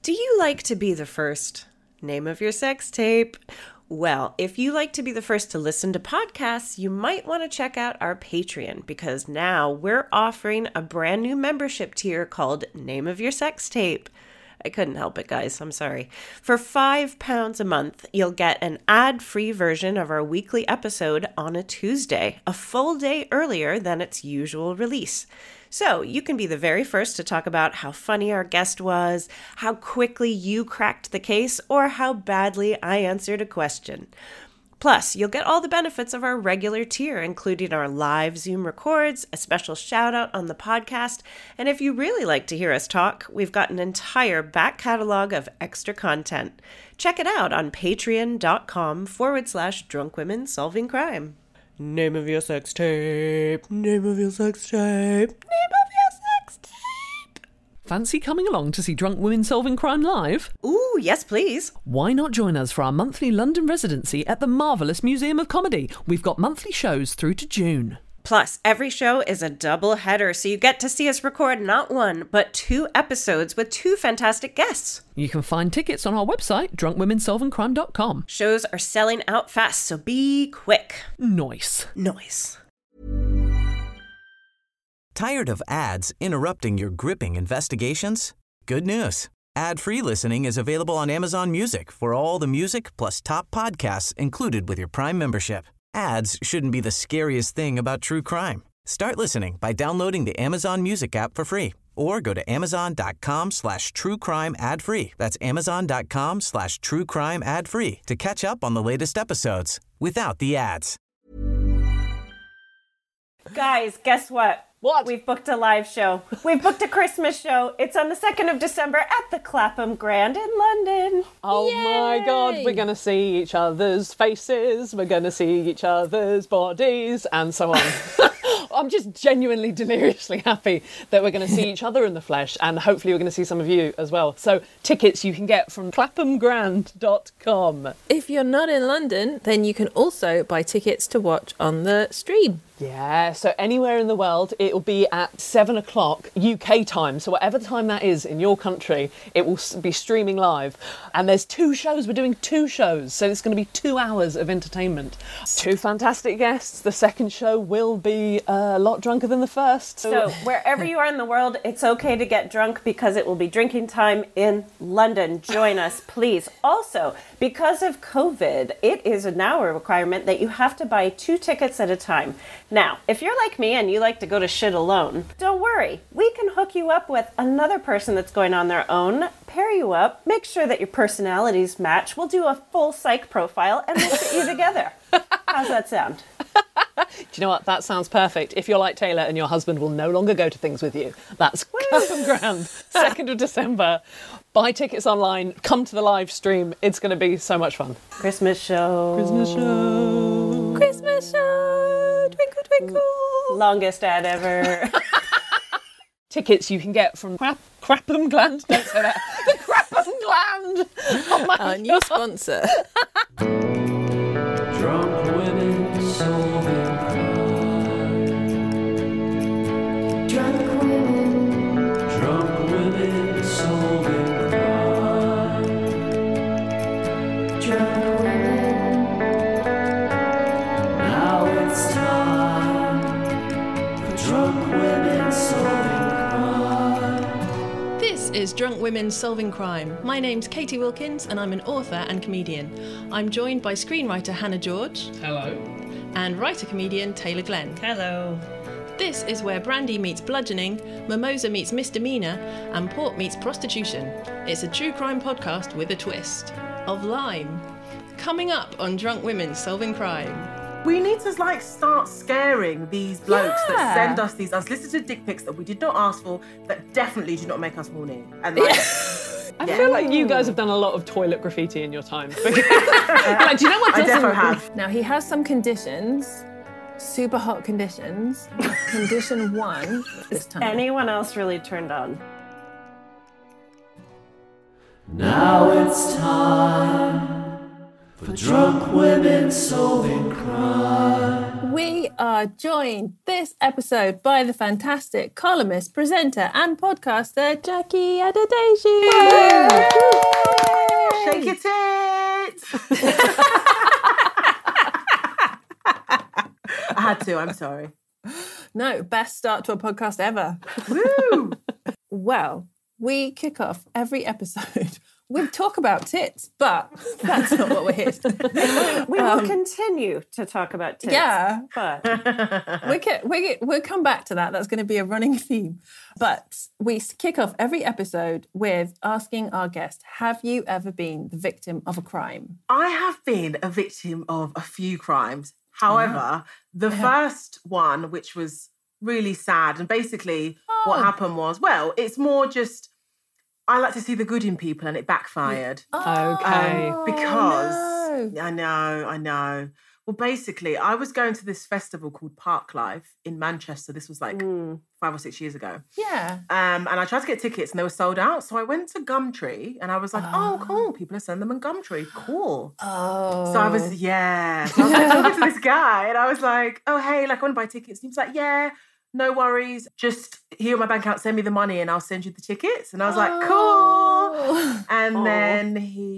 Do you like to be the first? Name of your sex tape. Well, if you like to be the first to listen to podcasts, you might want to check out our Patreon, because now we're offering a brand new membership tier called Name of Your Sex Tape. I couldn't help it, guys. I'm sorry. For £5 a month, you'll get an ad-free version of our weekly episode on a Tuesday, a full day earlier than its usual release. So you can be the very first to talk about how funny our guest was, how quickly you cracked the case, or how badly I answered a question. Plus, you'll get all the benefits of our regular tier, including our live Zoom records, a special shout out on the podcast, and if you really like to hear us talk, we've got an entire back catalog of extra content. Check it out on patreon.com/drunkwomensolvingcrime. Name of your sex tape. Name of your sex tape. Name of your sex tape. Fancy coming along to see Drunk Women Solving Crime live? Ooh, yes, please. Why not join us for our monthly London residency at the Marvellous Museum of Comedy? We've got monthly shows through to June. Plus, every show is a double header, so you get to see us record not one, but 2 episodes with 2 fantastic guests. You can find tickets on our website, drunkwomensolvingcrime.com. Shows are selling out fast, so be quick. Nice. Tired of ads interrupting your gripping investigations? Good news. Ad-free listening is available on Amazon Music for all the music plus top podcasts included with your Prime membership. Ads shouldn't be the scariest thing about true crime. Start listening by downloading the Amazon Music app for free or go to amazon.com/truecrime ad-free. That's amazon.com/truecrime ad-free to catch up on the latest episodes without the ads. Guys, guess what? What? We've booked a live show. We've booked a Christmas show. It's on the 2nd of December at the Clapham Grand in London. Oh my God, we're going to see each other's faces, we're going to see each other's bodies, and so on. I'm just genuinely deliriously happy that we're going to see each other in the flesh, and hopefully we're going to see some of you as well. So tickets you can get from claphamgrand.com. If you're not in London, then you can also buy tickets to watch on the stream. Yeah, so anywhere in the world, it'll be at 7 o'clock UK time. So whatever time that is in your country, it will be streaming live. And there's 2 shows. We're doing 2 shows. So it's going to be 2 hours of entertainment. 2 fantastic guests. The second show will be a lot drunker than the first. So wherever you are in the world, it's okay to get drunk because it will be drinking time in London. Join us, please. Also, because of COVID, it is now a requirement that you have to buy 2 tickets at a time. Now, if you're like me and you like to go to shit alone, don't worry. We can hook you up with another person that's going on their own, pair you up, make sure that your personalities match. We'll do a full psych profile and we'll put you together. How's that sound? Do you know what? That sounds perfect. If you're like Taylor and your husband will no longer go to things with you. That's Clapham Grand, 2nd of December. Buy tickets online. Come to the live stream. It's going to be so much fun. Christmas show. Christmas show. Christmas show. Twinkle, twinkle. Longest ad ever. Tickets you can get from Clapham Gland. Don't say that. The Clapham Gland. Oh my Our new sponsor. Drunk women solving crime. Drunk women solving crime. Drunk women. Now it's time for drunk women solving crime. This is Drunk Women Solving Crime. My name's Katie Wilkins and I'm an author and comedian. I'm joined by screenwriter Hannah George. Hello. And writer-comedian Taylor Glenn. Hello. This is where brandy meets bludgeoning, mimosa meets misdemeanor, and port meets prostitution. It's a true crime podcast with a twist. Of lime. Coming up on Drunk Women Solving Crime. We need to start scaring these blokes that send us these unsolicited dick pics that we did not ask for, that definitely do not make us horny. And I feel like you guys have done a lot of toilet graffiti in your time. Like, do you know what I doesn't... definitely have. Now, he has some conditions, super hot conditions. Condition 1 this time. Anyone else really turned on? Now it's time for drunk women solving crime. We are joined this episode by the fantastic columnist, presenter, and podcaster Jackie Adedeji. had to. I'm sorry. No, best start to a podcast ever. Woo! Well, we kick off every episode with talk about tits, but that's not what we're here to do. We will continue to talk about tits. Yeah. But We'll come back to that. That's going to be a running theme. But we kick off every episode with asking our guest, have you ever been the victim of a crime? I have been a victim of a few crimes. However, the first one, which was really sad, and basically what happened was, well, it's more just, I like to see the good in people, and it backfired. Okay. Because, no. I know. Well, basically, I was going to this festival called Parklife in Manchester. This was like 5 or 6 years ago. Yeah. And I tried to get tickets and they were sold out. So I went to Gumtree and I was like, oh, cool. People are selling them on Gumtree. Cool. Oh. So I was, So I was like, talking to this guy and I was like, oh, hey, like I want to buy tickets. And he was like, yeah, no worries. Just here on my bank account, send me the money and I'll send you the tickets. And I was like, cool. And then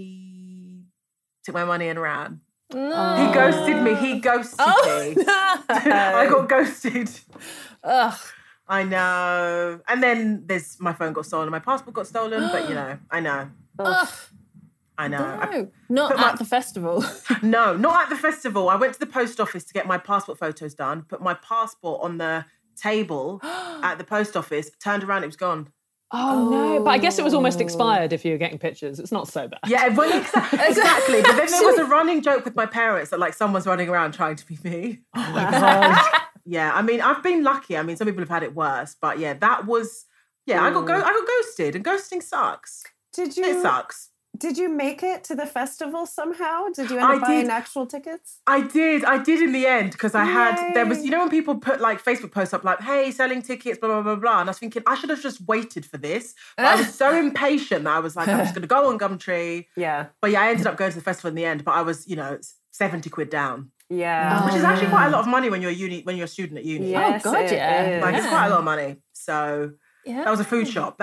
he took my money and ran. No. He ghosted me. He ghosted me. No. I got ghosted. Ugh. I know. And then my phone got stolen. My passport got stolen. But, I know. Ugh. I know. No. Not at the festival. No, not at the festival. I went to the post office to get my passport photos done, put my passport on the table at the post office, turned around, it was gone. Oh, no. But I guess it was almost expired if you were getting pictures. It's not so bad. Yeah, well, exactly. But then there was a running joke with my parents that, like, someone's running around trying to be me. Oh, my God. Yeah, I mean, I've been lucky. I mean, some people have had it worse. But, yeah, that was... Yeah, I got ghosted, and ghosting sucks. It sucks. did you make it to the festival somehow? Did you end up buying actual tickets? I did in the end, because there was, when people put like Facebook posts up like, hey, selling tickets, blah, blah, blah, blah. And I was thinking, I should have just waited for this. But I was so impatient that I was like, I'm just going to go on Gumtree. Yeah. But yeah, I ended up going to the festival in the end, but I was, 70 quid down. Yeah. Which is actually quite a lot of money when you're a student at uni. Yes, oh, God, yeah. Like, it's quite a lot of money. So that was a food shop.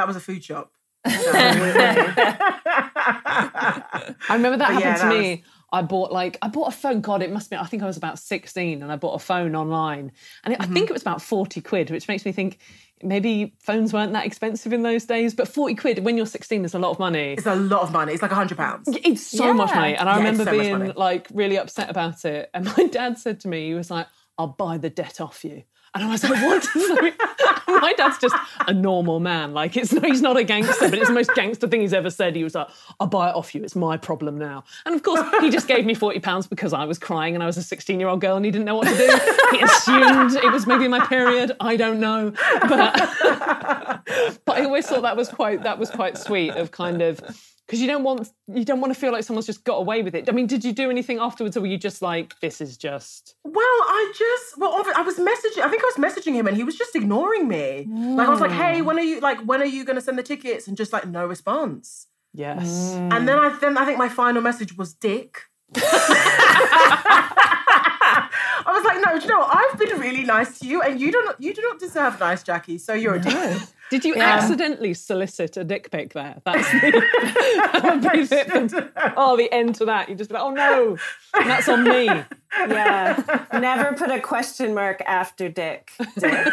I remember that happened to me. I bought a phone. God, it must be, I think I was about 16 and I bought a phone online. And I think it was about 40 quid, which makes me think maybe phones weren't that expensive in those days. But 40 quid when you're 16 is a lot of money. It's a lot of money. It's like £100. It's so much money. And I remember so being like really upset about it. And my dad said to me, he was like, I'll buy the debt off you. And I was like, what? My dad's just a normal man. Like, he's not a gangster, but it's the most gangster thing he's ever said. He was like, I'll buy it off you. It's my problem now. And of course, he just gave me £40 because I was crying and I was a 16-year-old girl and he didn't know what to do. He assumed it was maybe my period. I don't know. But I always thought that was quite sweet of kind of... Because you don't want to feel like someone's just got away with it. I mean, did you do anything afterwards, or were you just like, "This is just"? Well, I was messaging. I think I was messaging him, and he was just ignoring me. Like I was like, "Hey, when are you going to send the tickets?" And just like no response. Yes. And then I think my final message was dick. I was like, no, do you know what? I've been really nice to you, and you do not deserve nice, Jackie. So you're a dick. Did you accidentally solicit a dick pic there? That's the end to that. You just be like, oh no, that's on me. Yeah. Never put a question mark after dick. Dick.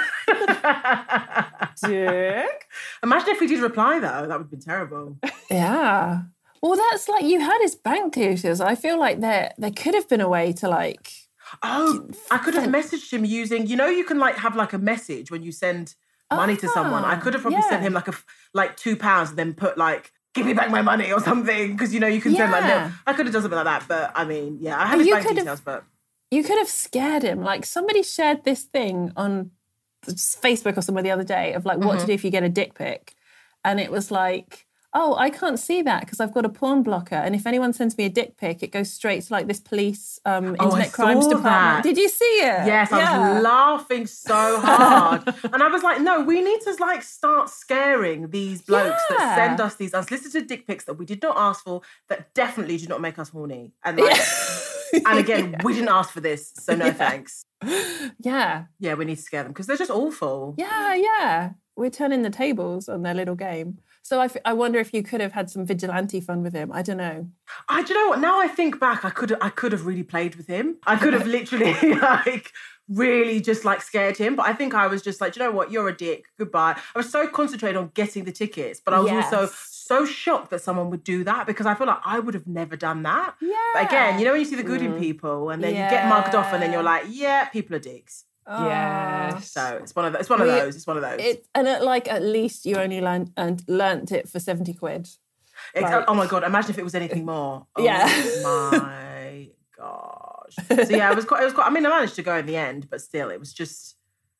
Dick. Imagine if we did reply though. That would have been terrible. Yeah. Well, that's like, you had his bank details. I feel like there could have been a way to like... Oh, I could have messaged him using, you can like have like a message when you send money to someone. I could have probably sent him like £2 and then put like, give me back my money or something. Because, you can send like, no, I could have done something like that. But I mean, yeah, I have his bank details, but... You could have scared him. Like somebody shared this thing on Facebook or somewhere the other day of like what to do if you get a dick pic. And it was like... oh, I can't see that because I've got a porn blocker. And if anyone sends me a dick pic, it goes straight to like this police internet crimes department. That. Did you see it? Yes, I was laughing so hard. And I was like, no, we need to like start scaring these blokes that send us these unsolicited dick pics that we did not ask for, that definitely do not make us horny. And like, and again, we didn't ask for this, so no thanks. Yeah. Yeah, we need to scare them because they're just awful. Yeah. We're turning the tables on their little game. So I wonder if you could have had some vigilante fun with him. I don't know. Do you know what? Now I think back, I could have really played with him. I could have literally really just scared him. But I think I was just like, do you know what? You're a dick. Goodbye. I was so concentrated on getting the tickets, but I was also so shocked that someone would do that, because I feel like I would have never done that. Yeah. But again, when you see the good in people and then you get mugged off and then you're like, yeah, people are dicks. Yes. So it's one of those. And at least you only learnt it for 70 quid. Oh my God, imagine if it was anything more. Oh my gosh. So yeah, it was quite, I mean, I managed to go in the end, but still it was just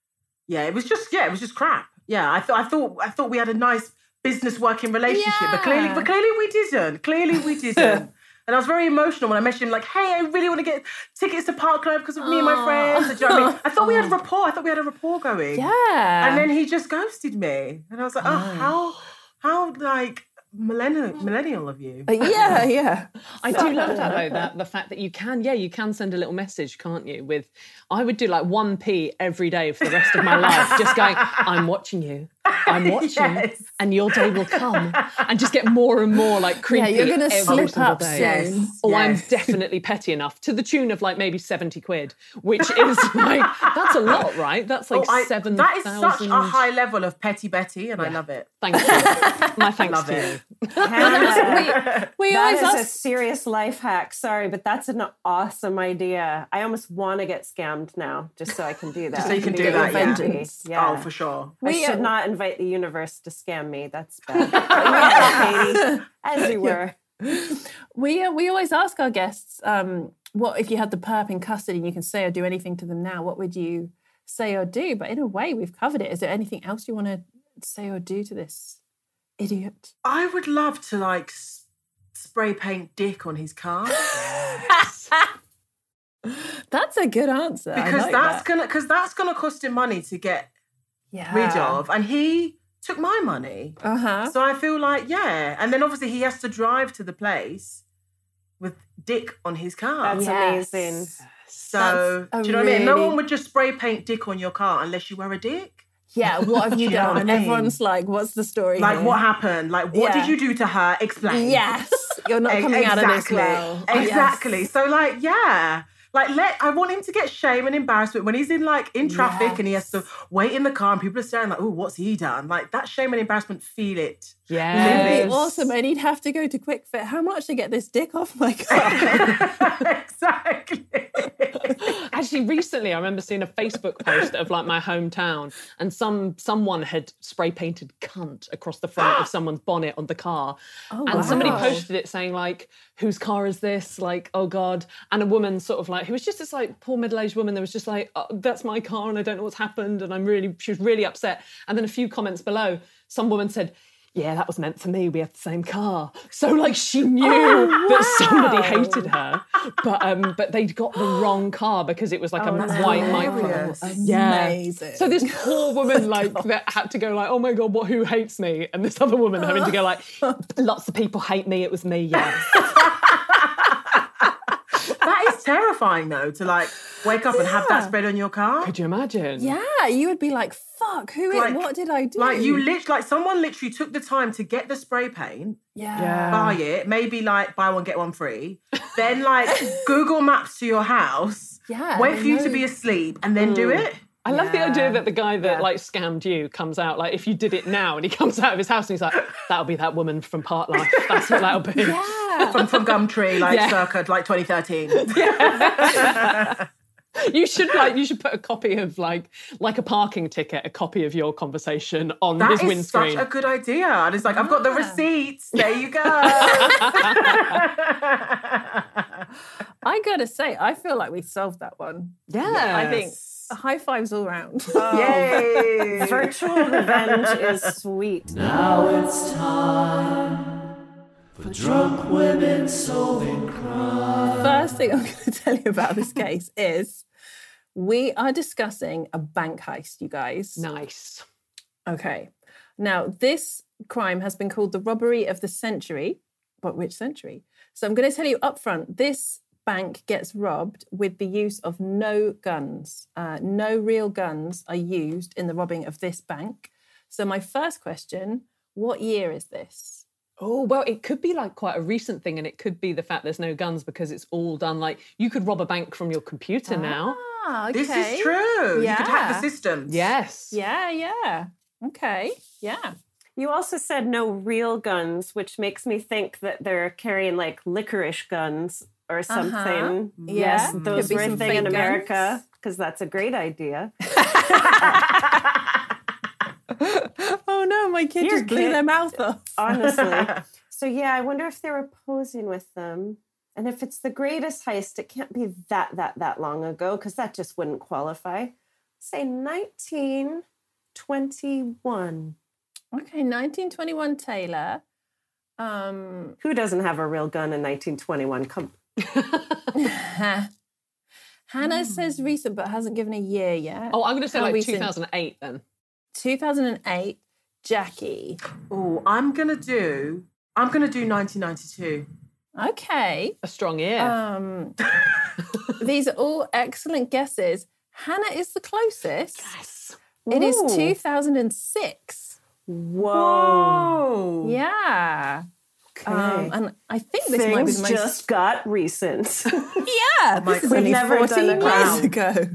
crap. Yeah, I thought we had a nice business working relationship, but clearly we didn't. And I was very emotional when I messaged him hey, I really want to get tickets to Park Club because of me and my friends. Do you know what I mean? I thought we had rapport. I thought we had a rapport going. Yeah. And then he just ghosted me. And I was like, how millennial of you. Yeah. I do love that though, that the fact that you can send a little message, can't you? I would do 1p every day for the rest of my life, just going, I'm watching you. I'm watching, and your day will come, and just get more and more creepy. Yeah, you're going to slip up day. soon. I'm definitely petty enough, to the tune of maybe 70 quid, which is that's a lot, right? That's 7,000. That is such a high level of petty Betty, and I love it. Thank you. My thanks to you. We that always is ask... a serious life hack. Sorry, but that's an awesome idea. I almost want to get scammed now, just so I can do that. Just so you can do that, vengeance. Yeah. Oh, for sure. I should not invite the universe to scam me. That's bad. Katie, as you were. We always ask our guests, what if you had the perp in custody and you can say or do anything to them now, what would you say or do? But in a way, we've covered it. Is there anything else you want to say or do to this idiot? I would love to spray paint dick on his car. That's a good answer. Because that's gonna cost him money to get rid of, and he took my money. So I feel and then obviously he has to drive to the place with dick on his car. That's amazing. So do you know what I mean? No one would just spray paint dick on your car unless you were a dick. Yeah, what have you done? And everyone's like, what's the story here? What happened? What did you do to her? Explain. Yes, you're not coming out of this well. Exactly. Yes. So I want him to get shame and embarrassment when he's in traffic and he has to wait in the car and people are staring oh, what's he done? That shame and embarrassment, feel it. Yeah. That'd be awesome. And he'd have to go to Quick Fit. How much to get this dick off my car? Exactly. Actually, recently I remember seeing a Facebook post of my hometown, and someone had spray painted cunt across the front of someone's bonnet on the car. And somebody posted it saying whose car is this? Oh God. And a woman sort of who was just this poor middle-aged woman that was just oh, that's my car and I don't know what's happened, and she was really upset. And then a few comments below, some woman said, yeah, that was meant for me. We have the same car. So she knew that somebody hated her, but they'd got the wrong car because it was a white micro. Yeah. Amazing. So this poor woman that had to go oh my God, who hates me? And this other woman having to go lots of people hate me. It was me. Yes. That is terrifying though, to wake up and have that spread on your car. Could you imagine? Yeah, you would be fuck, what did I do? Someone literally took the time to get the spray paint, yeah. buy it, maybe buy one, get one free, then Google Maps to your house, wait for you to be asleep and then do it. I love the idea that the guy that scammed you comes out if you did it now, and he comes out of his house and he's that'll be that woman from Park Life. That's what that'll be. Yeah. from Gumtree, circa 2013. Yeah. You should put a copy of a parking ticket, a copy of your conversation on his windscreen. That is such a good idea. And it's I've got the receipts. There you go. I gotta say, I feel like we solved that one. Yeah, I think high fives all round. Yay! Virtual revenge is sweet. Now it's time for drunk women solving crime. First thing I'm going to tell you about this case is we are discussing a bank heist, you guys. Nice. Okay. Now, this crime has been called the robbery of the century. But which century? So I'm going to tell you up front, this bank gets robbed with the use of no guns. No real guns are used in the robbing of this bank. So my first question, What year is this? Oh, well, it could be like quite a recent thing, and it could be the fact there's no guns because it's all done like you could rob a bank from your computer now. Ah, okay. This is true. You could hack the systems. Yes. Yeah. Okay. Yeah. You also said no real guns, which makes me think that they're carrying like licorice guns or something. Yeah. Yes, those Could be were a some thing fake in America guns. because that's a great idea. Oh no, my kid Your just blew kid- their mouth off. Honestly. So yeah, I wonder if they were posing with them. And if it's the greatest heist, it can't be that long ago because that just wouldn't qualify. Say 1921. Okay, 1921 Taylor. Who doesn't have a real gun in 1921? Come. Hannah says recent, but hasn't given a year yet. Oh, I'm going to say How like recent? 2008 then. 2008, Jackie. Oh, I'm gonna do 1992. Okay. A strong year. These are all excellent guesses. Hannah is the closest. Yes. It is Ooh. 2006. Whoa. Oh. Yeah. Okay. And I think this might be Things the most... just got recent. Yeah, this is We've only never 14 done a years crown. ago.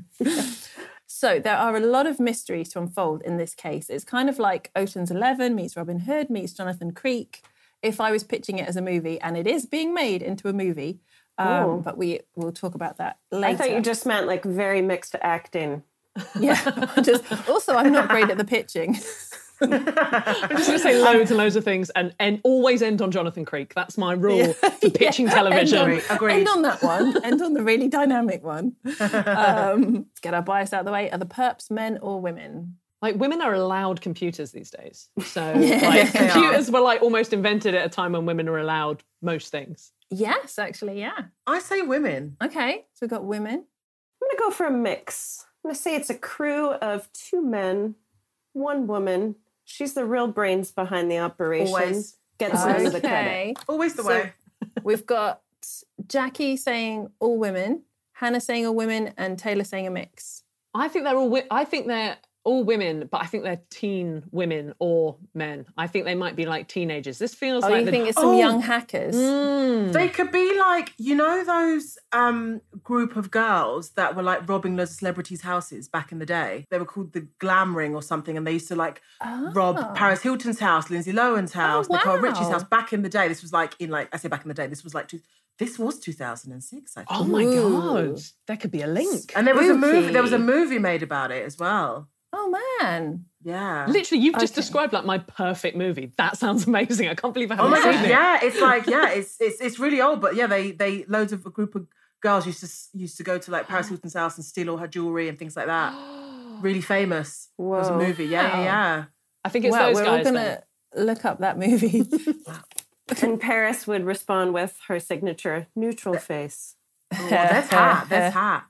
So there are a lot of mysteries to unfold in this case. It's kind of like Ocean's 11 meets Robin Hood meets Jonathan Creek. If I was pitching it as a movie, and it is being made into a movie, but we will talk about that later. I thought you just meant like very mixed acting. Yeah. Also, I'm not great at the pitching. I'm just going to say loads and loads of things and always end on Jonathan Creek. That's my rule for pitching television. Agreed. End on that one. End on the really dynamic one. Let's get our bias out of the way. Are the perps men or women? Like, women are allowed computers these days. So, Yeah. like, Yes, they are. computers were, like, almost invented at a time when women were allowed most things. Yes, actually, yeah. I say women. Okay, so we've got women. I'm going to go for a mix. I'm going to say it's a crew of 2 men, 1 woman. She's the real brains behind the operation. Always. Gets none of the credit. Okay. Always the So- way. We've got Jackie saying all women, Hannah saying all women, and Taylor saying a mix. I think they're all women, but I think they're teen women or men. I think they might be like teenagers. This feels Oh, like you think it's some young hackers? They could be like, you know, those group of girls that were like robbing loads of celebrities' houses back in the day. They were called the Glam Ring or something, and they used to like rob Paris Hilton's house, Lindsay Lohan's house, Nicole wow. Richie's house back in the day. This was like I say back in the day. This was 2006. I think. Oh my God, there could be a link. And there was a movie. Spooky. There was a movie made about it as well. Oh, man. Yeah. Literally, you've just described like my perfect movie. That sounds amazing. I can't believe I Oh haven't my seen god! it. Yeah, it's like it's really old, but yeah, they loads of a group of girls used to go to like Paris Hilton's house and steal all her jewelry and things like that. Really famous. It was a Whoa. movie. Yeah. I think it's Wow, those we're all guys. going then. to look up that movie. And Paris would respond with her signature neutral face. Oh, that's hot. That's hot.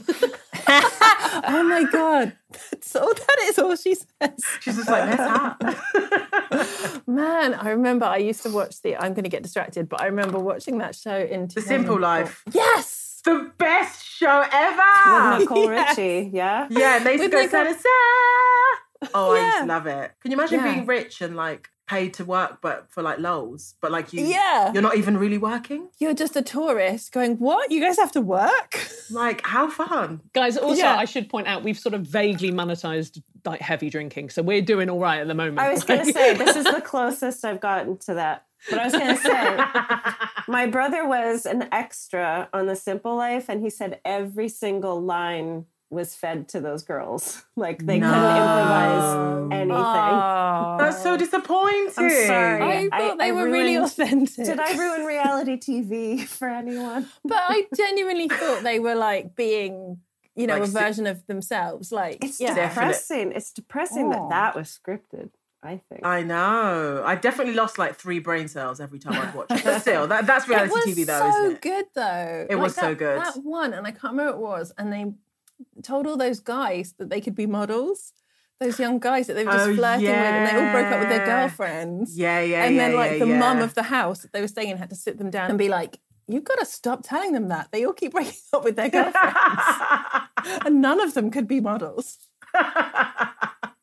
Oh, my God. That is all she says. She's just like, that's hot. Man, I remember I used to watch I'm going to get distracted, but I remember watching that show in The Simple 2004. Life. Yes! The best show ever. With Nicole Yes. Richie, yeah? Yeah, and they used to With go Nicole- Sarah. Oh, I used Yeah. to love it. Can you imagine Yeah. being rich and like paid to work, but for like lols, but like Yeah. you're not even really working? You're just a tourist going, what? You guys have to work? Like, how fun? Guys, also, Yeah. I should point out we've sort of vaguely monetized like heavy drinking, so we're doing all right at the moment. I was going to say, this is the closest I've gotten to that. But I was going to say, my brother was an extra on The Simple Life, and he said every single line was fed to those girls. Like, they couldn't improvise anything. Oh. That's so disappointing. I'm sorry. I thought they I were really ruined- authentic. Did I ruin reality TV for anyone? But I genuinely thought they were like being, you know, Like a version of themselves. Like, It's yeah. depressing. It's depressing Oh. that was scripted, I think. I know. I definitely lost like 3 brain cells every time I'd watch it. But still, that's It reality was TV though, so isn't it? good though. It was so good. That one, and I can't remember what it was, and they told all those guys that they could be models. Those young guys that they were just Oh, flirting with, and they all broke up with their yeah. girlfriends. Yeah. And then like the mum yeah. of the house that they were staying in had to sit them down and be like, you've got to stop telling them that. They all keep breaking up with their girlfriends. And none of them could be models.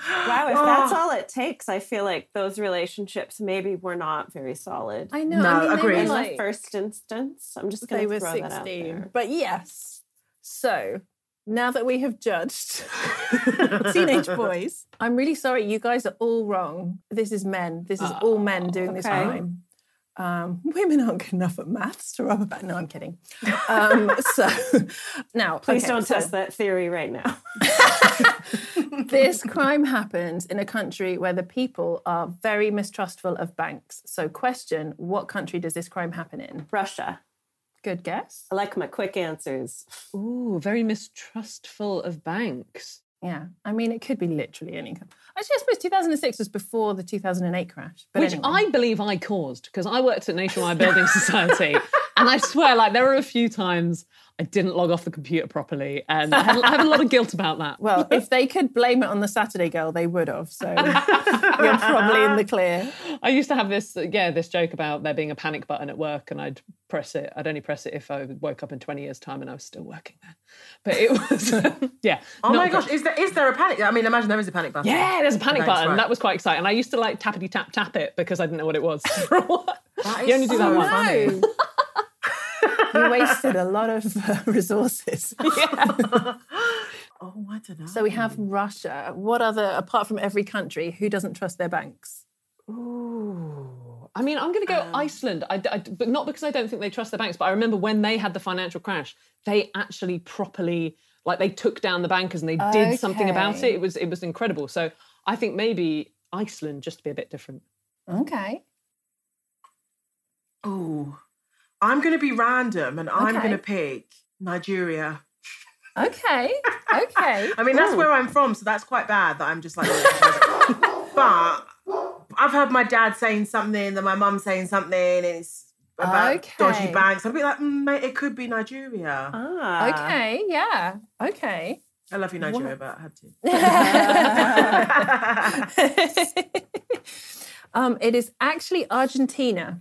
Wow, if that's all it takes, I feel like those relationships maybe were not very solid. I know. No, I mean, they agreed. were In like, the first instance, I'm just they going to were throw 16. that out there. But yes. So now that we have judged teenage boys, I'm really sorry. You guys are all wrong. This is men. This is all men doing this okay. crime. Women aren't good enough at maths to rub about. No, I'm kidding. So now, Please okay, don't so test that theory right now. this crime happened in a country where the people are very mistrustful of banks. So, question: what country does this crime happen in? Russia. Good guess. I like my quick answers. Ooh, very mistrustful of banks. Yeah, I mean, it could be literally any. Actually, I suppose 2006 was before the 2008 crash. But Which anyway. I believe I caused, because I worked at Nationwide Building Society, and I swear, like, there were a few times I didn't log off the computer properly, and I have a lot of guilt about that. Well, if they could blame it on the Saturday girl, they would have. So you're probably in the clear. I used to have this joke about there being a panic button at work, and I'd press it. I'd only press it if I woke up in 20 years' time and I was still working there. But it was, yeah. Oh my not gosh, is there a panic? I mean, imagine there is a panic button. Yeah, there's a panic Okay, button. right. That was quite exciting. And I used to like tappity tap it because I didn't know what it was. That You only do that so once. funny. You wasted a lot of resources. Oh, I don't know. So we have Russia. What other, apart from every country, who doesn't trust their banks? Ooh. I mean, I'm going to go Iceland, but not because I don't think they trust their banks, but I remember when they had the financial crash, they actually properly, like, they took down the bankers and they did something about it. Okay. It was incredible. So I think maybe Iceland, just to be a bit different. Okay. Oh, I'm going to be random and I'm Okay. going to pick Nigeria. Okay. Okay. I mean, that's where I'm from, so that's quite bad that I'm just like... But I've heard my dad saying something, then my mum saying something, and it's about Okay. dodgy banks. I'd be like, mate, it could be Nigeria. Ah. Okay. Yeah. Okay. I love you, Nigeria, but I had to. It is actually Argentina.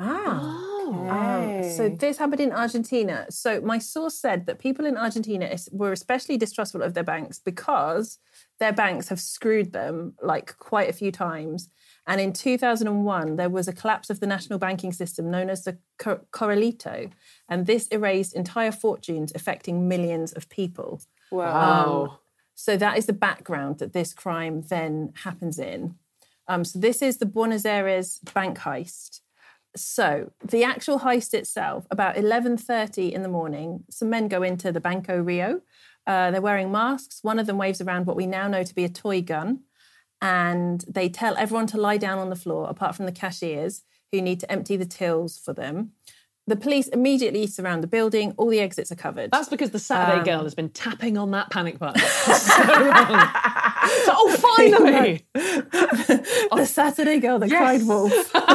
Ah. So this happened in Argentina. So my source said that people in Argentina were especially distrustful of their banks because their banks have screwed them like quite a few times. And in 2001, there was a collapse of the national banking system known as the Corralito. And this erased entire fortunes, affecting millions of people. Wow. So that is the background that this crime then happens in. So this is the Buenos Aires bank heist. So the actual heist itself, about 11:30 in the morning, some men go into the Banco Rio. They're wearing masks. One of them waves around what we now know to be a toy gun. And they tell everyone to lie down on the floor, apart from the cashiers, who need to empty the tills for them. The police immediately surround the building. All the exits are covered. That's because the Saturday girl has been tapping on that panic button for so long. So, oh, finally! The Saturday girl that cried wolf.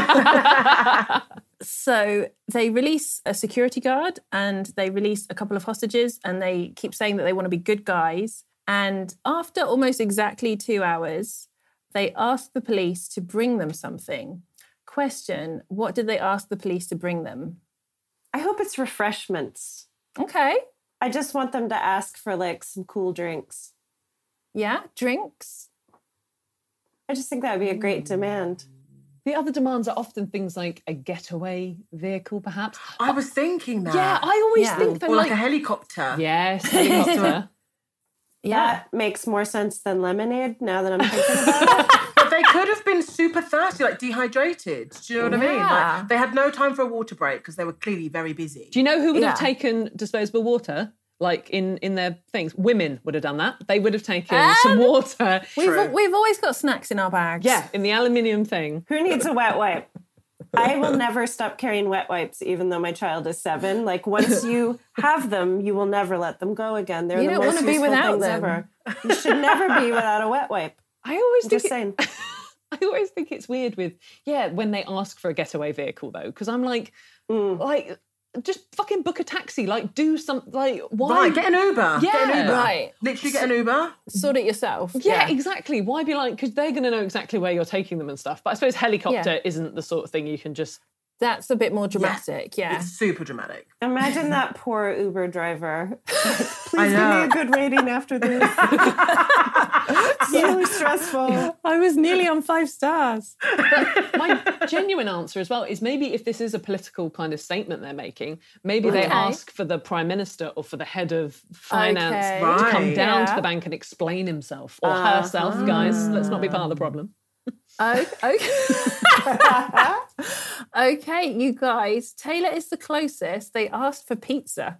So they release a security guard and they release a couple of hostages and they keep saying that they want to be good guys. And after almost exactly 2 hours, they ask the police to bring them something. Question, what did they ask the police to bring them? I hope it's refreshments. Okay. I just want them to ask for like some cool drinks. Yeah, drinks. I just think that would be a great demand. The other demands are often things like a getaway vehicle, perhaps. I was thinking that. Yeah, I always Yeah. think that, Or like a helicopter. yes, helicopter. Yeah. That makes more sense than lemonade now that I'm thinking about it. But they could have been super thirsty, like dehydrated. Do you know what I mean? Yeah. Like, they had no time for a water break because they were clearly very busy. Do you know who would have Yeah. taken disposable water? Like in their things? Women would have done that. They would have taken some water. We've always got snacks in our bags. Yeah, in the aluminium thing. Who needs a wet wipe? I will never stop carrying wet wipes, even though my child is 7. Like, once you have them, you will never let them go again. They're You the don't most wanna be useful without things them. ever. You should never be without a wet wipe. I always I'm think just saying. I always think it's weird with when they ask for a getaway vehicle though, because I'm like just fucking book a taxi. Like, do something. Like, why? Right, get an Uber. Yeah. Get an Uber. Right. Literally get an Uber. Sort it yourself. Yeah, exactly. Why be like? Because they're going to know exactly where you're taking them and stuff. But I suppose helicopter isn't the sort of thing you can just. That's a bit more dramatic, yeah. It's super dramatic. Imagine that poor Uber driver. I Please give me know. a good rating after this. So stressful. I was nearly on 5 stars. But my genuine answer as well is maybe if this is a political kind of statement they're making, maybe they ask for the Prime Minister or for the head of finance to come down to the bank and explain himself or herself, guys. Let's not be part of the problem. Okay. Okay, you guys. Taylor is the closest. They asked for pizza.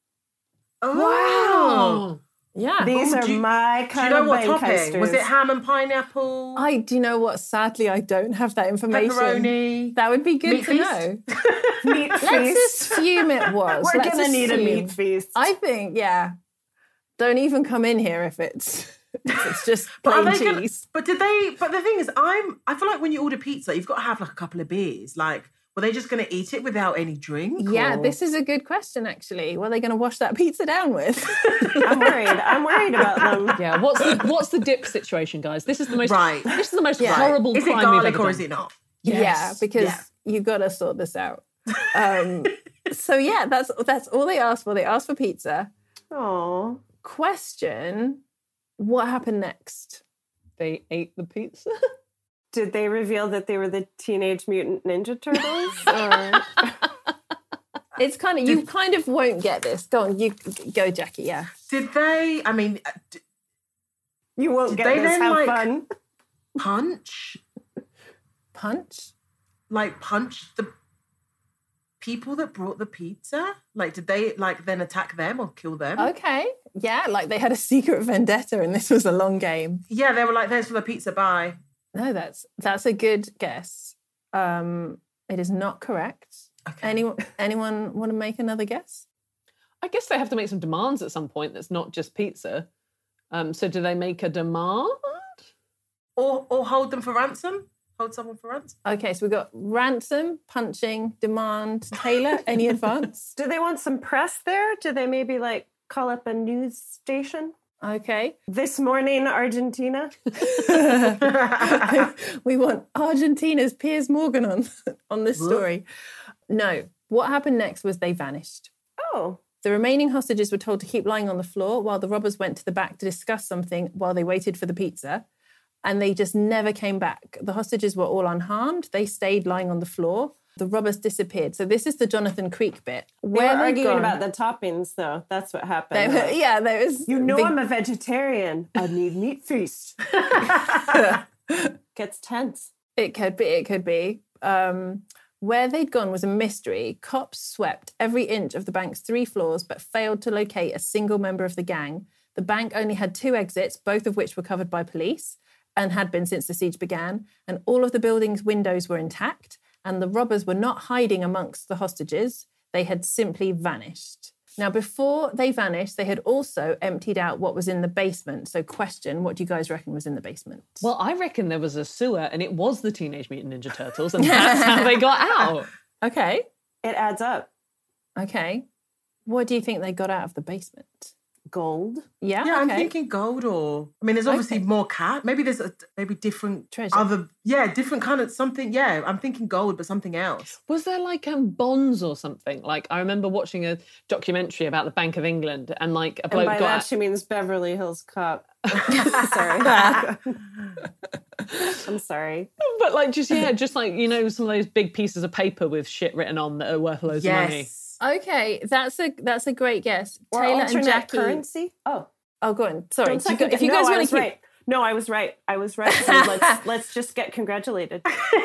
Oh. Yeah. These are my Do you kind know of what bank topping? coasters. Was it ham and pineapple? Do you know what? Sadly, I don't have that information. Pepperoni? That would be good Meat to feast? know. Meat Let's feast? assume it was. We're Let's going to need a assume. meat feast. I think, yeah. Don't even come in here if it's just But are plain they gonna- cheese. But did they? But the thing is, I feel like when you order pizza, you've got to have like a couple of beers. Like, were they just going to eat it without any drink? Yeah, or- this is a good question, actually. What are they going to wash that pizza down with? I'm worried about them. Yeah, what's the dip situation, guys? This is the most Right. This is the most Yeah. horrible Is it crime we've garlic ever or done. is it not? Yeah, because Yeah. you've got to sort this out. So yeah, that's all they asked for. They asked for pizza. Oh. Question, what happened next? They ate the pizza. Did they reveal that they were the Teenage Mutant Ninja Turtles? Or... It's kind of, you kind of won't get this. Go on, you go, Jackie, yeah. Did they? I mean, You won't Did get they this. then, Have like- fun. punch Punch? the people that brought the pizza? Like, did they like then attack them or kill them? Okay, yeah, like they had a secret vendetta and this was a long game. Yeah, they were like, "Thanks for the pizza, bye." No, that's a good guess. It is not correct. Okay. Anyone want to make another guess? I guess they have to make some demands at some point that's not just pizza. So do they make a demand? Or hold them for ransom? Hold someone for ransom? Okay, so we've got ransom, punching, demand. Taylor, any advance? Do they want some press there? Do they maybe like call up a news station? Okay. This morning, Argentina. We want Argentina's Piers Morgan on this story. No. What happened next was they vanished. Oh. The remaining hostages were told to keep lying on the floor while the robbers went to the back to discuss something while they waited for the pizza. And they just never came back. The hostages were all unharmed. They stayed lying on the floor. The robbers disappeared. So this is the Jonathan Creek bit. They were they'd arguing gone- about the toppings, though. That's what happened. there was... You know big- I'm a vegetarian. I need meat feast. Gets tense. It could be. Where they'd gone was a mystery. Cops swept every inch of the bank's 3 floors but failed to locate a single member of the gang. The bank only had 2 exits, both of which were covered by police and had been since the siege began. And all of the building's windows were intact. And the robbers were not hiding amongst the hostages. They had simply vanished. Now, before they vanished, they had also emptied out what was in the basement. So question, what do you guys reckon was in the basement? Well, I reckon there was a sewer and it was the Teenage Mutant Ninja Turtles and that's how they got out. Okay. It adds up. Okay. What do you think they got out of the basement? Gold. Yeah, Yeah, okay. I'm thinking gold or... I mean, there's obviously Okay. more cat. Maybe there's maybe different... Treasure. Different kind of something. Yeah, I'm thinking gold, but something else. Was there like bonds or something? Like I remember watching a documentary about the Bank of England and like a And bloke by got that, she means Beverly Hills Cop. Sorry. I'm sorry. but like just like, you know, some of those big pieces of paper with shit written on that are worth loads of money. Yes. Okay, that's a great guess. Or Taylor and alternate Jackie. currency. Oh. Oh, go on. Sorry. Don't If you guys want to keep... right. No, I was right. So let's just get congratulated.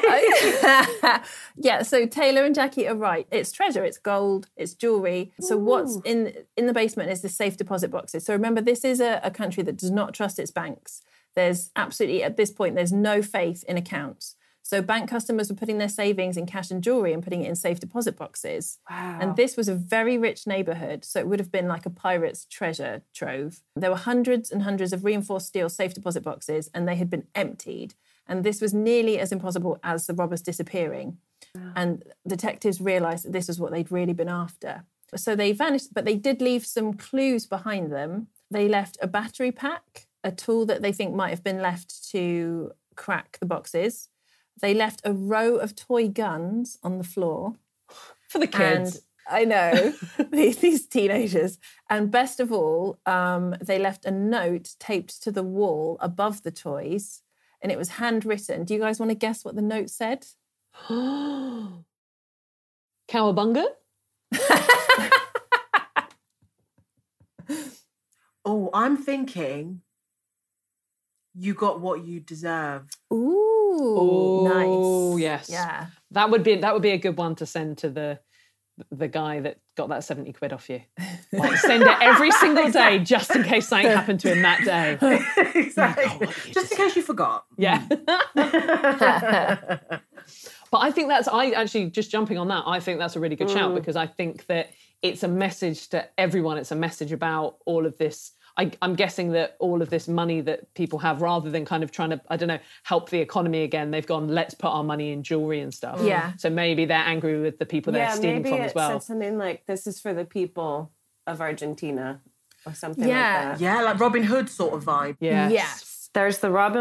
Yeah, so Taylor and Jackie are right. It's treasure, it's gold, it's jewellery. So what's in the basement is the safe deposit boxes. So remember, this is a country that does not trust its banks. There's absolutely, at this point, there's no faith in accounts. So bank customers were putting their savings in cash and jewellery and putting it in safe deposit boxes. Wow. And this was a very rich neighbourhood, so it would have been like a pirate's treasure trove. There were hundreds and hundreds of reinforced steel safe deposit boxes, and they had been emptied. And this was nearly as impossible as the robbers disappearing. Wow. And detectives realised that this was what they'd really been after. So they vanished, but they did leave some clues behind them. They left a battery pack, a tool that they think might have been left to crack the boxes. They left a row of toy guns on the floor. For the kids. I know, these teenagers. And best of all, they left a note taped to the wall above the toys, and it was handwritten. Do you guys want to guess what the note said? Cowabunga? Oh, I'm thinking you got what you deserve. Ooh, nice. Oh, yes. Yeah. That would be a good one to send to the guy that got that 70 quid off you. Like, send it every single day just in case something happened to him that day. Exactly. Just in case you forgot. Yeah. But I think just jumping on that, I think that's a really good shout, because I think that it's a message to everyone. It's a message about all of this. I'm guessing that all of this money that people have, rather than kind of trying to, I don't know, help the economy again, they've gone, let's put our money in jewellery and stuff. Yeah. So maybe they're angry with the people they're stealing from as well. Maybe it said something like, this is for the people of Argentina or something like Yeah. that. Yeah, like Robin Hood sort of vibe. Yes. Yes. There's the I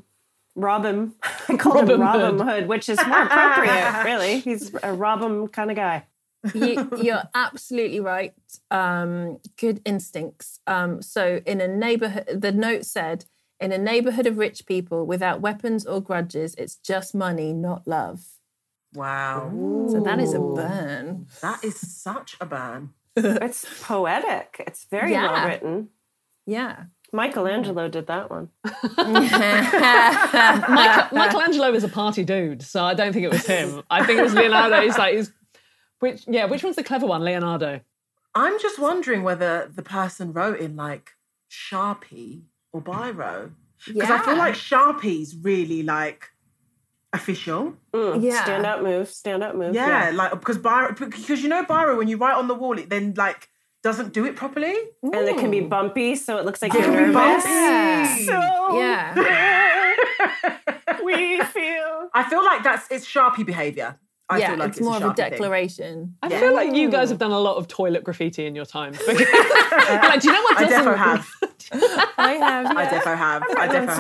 called him Robin Hood, which is more appropriate, really. He's a Robin kind of guy. You're absolutely right. Good instincts. So in a neighborhood, the note said, in a neighborhood of rich people without weapons or grudges, it's just money, not love. Wow. So that is a burn. That is such a burn. It's poetic. It's very Yeah. well written. Yeah. Michelangelo did that one. Michelangelo is a party dude, so I don't think it was him. I think it was Leonardo. Which one's the clever one? Leonardo. I'm just wondering whether the person wrote in like Sharpie or Biro. Because I feel like Sharpie's really like official. Yeah. Stand up move. Yeah, like because you know Biro, when you write on the wall, it then like doesn't do it properly. And it can be bumpy, so it looks like It you're can be nervous. bumpy. Yeah. We feel. I feel like it's Sharpie behaviour. I feel like it's more of a Sharpie thing. declaration. I feel like you guys have done a lot of toilet graffiti in your time. Like, do you know what I doesn't... defo have. I have. I defo have. I defo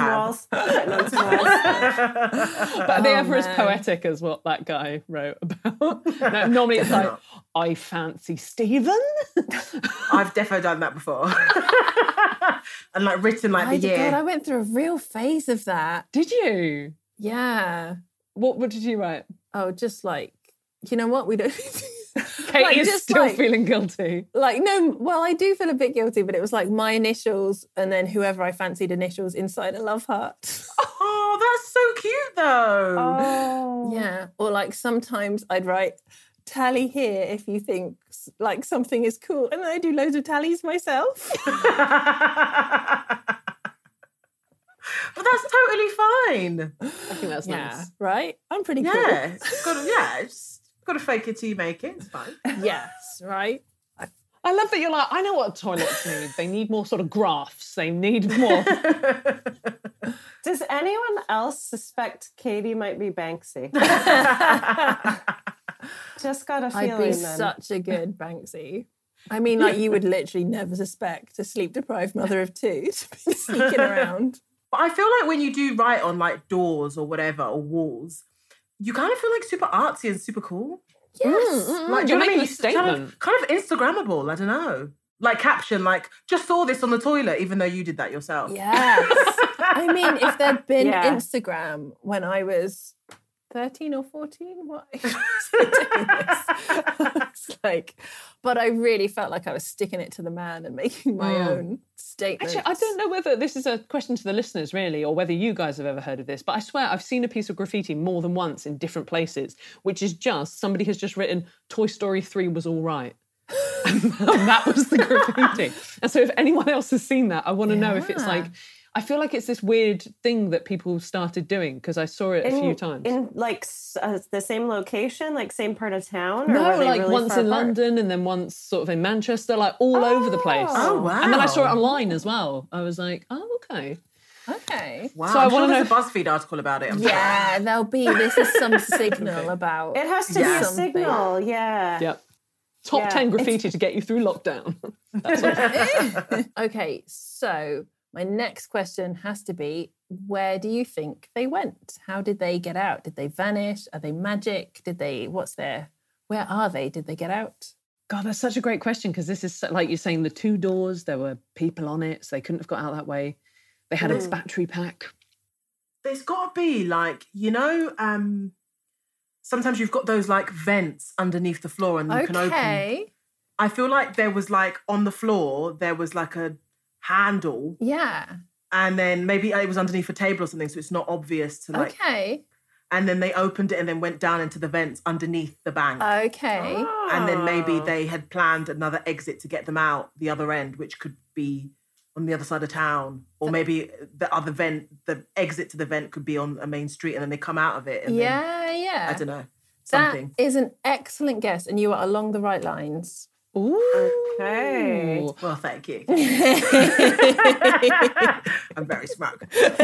have. But are they ever as poetic as what that guy wrote about? No, normally it's like, I fancy Stephen. I've defo done that before. And like written like the year. God, I went through a real phase of that. Did you? Yeah. What did you write? Oh, just like, you know what? We don't... Katie is still feeling guilty. Like, no, well, I do feel a bit guilty, but it was like my initials and then whoever I fancied initials inside a love heart. Oh, that's so cute though. Oh. Yeah. Or like sometimes I'd write tally here if you think like something is cool. And then I do loads of tallies myself. But that's totally fine. I think that's nice. Right? I'm pretty cool. Yeah. Just got to fake it till you make it. It's fine. Yes, right? I love that you're like, I know what toilets need. They need more sort of graphs. They need more. Does anyone else suspect Katie might be Banksy? Just got a feeling. I'd be then. such a good Banksy. I mean, like, you would literally never suspect a sleep-deprived mother of two to be sneaking around. But I feel like when you do write on like doors or whatever or walls, you kind of feel like super artsy and super cool. Yes. Like, You're do you know what I making mean? a statement. Kind of Instagrammable. I don't know. Like caption, like just saw this on the toilet, even though you did that yourself. Yes. I mean, if there'd been Yeah. Instagram when I was 13 or 14, what was I doing this? It's like, but I really felt like I was sticking it to the man and making my own statements. Actually, I don't know whether this is a question to the listeners, really, or whether you guys have ever heard of this, but I swear I've seen a piece of graffiti more than once in different places, which is just somebody has just written, Toy Story 3 was all right. And that was the graffiti. And so if anyone else has seen that, I want to know if it's like, I feel like it's this weird thing that people started doing because I saw it a few times. In like the same location, like same part of town? Or No, were they like really once far in apart? London and then once sort of in Manchester, like all over the place. Oh, wow. And then I saw it online as well. I was like, oh, okay. Okay. Wow. So I I'm sure wanna there's a BuzzFeed article about it. I'm sure. Yeah, there'll be. This is some signal about. It has to be a signal, yeah. Yep. Top 10 graffiti to get you through lockdown. Okay, so my next question has to be, where do you think they went? How did they get out? Did they vanish? Are they magic? Where are they? Did they get out? God, that's such a great question because this is like you're saying, the 2 doors, there were people on it, so they couldn't have got out that way. They had a battery pack. There's got to be like, sometimes you've got those like vents underneath the floor and you can open. I feel like there was like on the floor, there was like a handle. Yeah. And then maybe it was underneath a table or something, so it's not obvious to like. Okay. And then they opened it and then went down into the vents underneath the bank. Okay. And then maybe they had planned another exit to get them out the other end, which could be on the other side of town. Or maybe the exit to the vent could be on a main street and then they come out of it. And then, I don't know, something. That is an excellent guess and you are along the right lines. Ooh. Okay. Well, thank you. I'm very smart.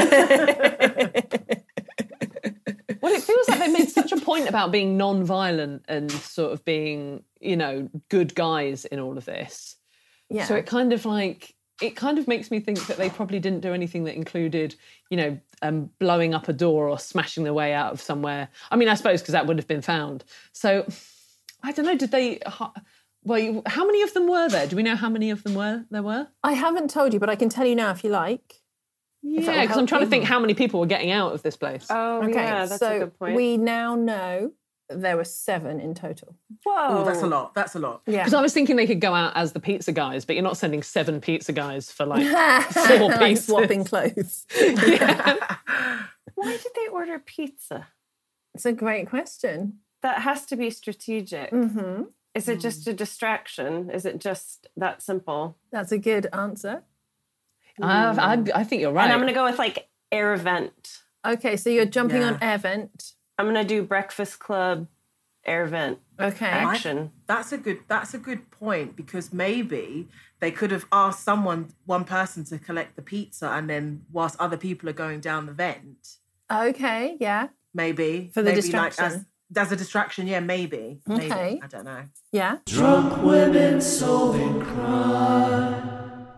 Well, it feels like they made such a point about being non-violent and sort of being, good guys in all of this. Yeah. So it kind of makes me think that they probably didn't do anything that included, blowing up a door or smashing their way out of somewhere. I mean, I suppose because that would have been found. So I don't know, did they... Well, how many of them were there? Do we know how many of them there were? I haven't told you, but I can tell you now if you like. Yeah, because I'm trying to think how many people were getting out of this place. Oh, Okay, yeah, that's a good point. We now know there were 7 in total. Whoa. Oh, that's a lot. That's a lot. Yeah. Because I was thinking they could go out as the pizza guys, but you're not sending 7 pizza guys for like 4 like pieces. swapping clothes. Why did they order pizza? It's a great question. That has to be strategic. Mm-hmm. Is it just a distraction? Is it just that simple? That's a good answer. I think you're right. And I'm going to go with like air vent. Okay, so you're jumping on air vent. I'm going to do Breakfast Club air vent Okay. action. That's a good point because maybe they could have asked one person to collect the pizza and then whilst other people are going down the vent. Okay, yeah. Maybe. For the maybe distraction. Like as a distraction, yeah, maybe. Okay. Maybe. I don't know. Yeah. Drunk women solving crime.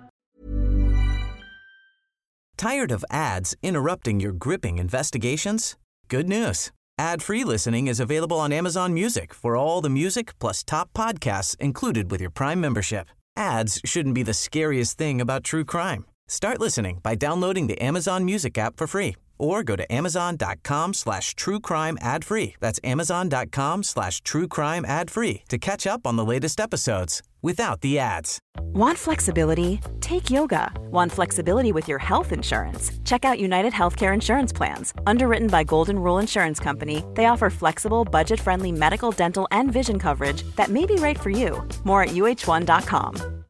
Tired of ads interrupting your gripping investigations? Good news. Ad-free listening is available on Amazon Music for all the music plus top podcasts included with your Prime membership. Ads shouldn't be the scariest thing about true crime. Start listening by downloading the Amazon Music app for free or go to amazon.com/truecrime ad-free. That's amazon.com/truecrime ad-free to catch up on the latest episodes without the ads. Want flexibility? Take yoga. Want flexibility with your health insurance? Check out United Healthcare Insurance Plans. Underwritten by Golden Rule Insurance Company, they offer flexible, budget-friendly medical, dental, and vision coverage that may be right for you. More at uh1.com.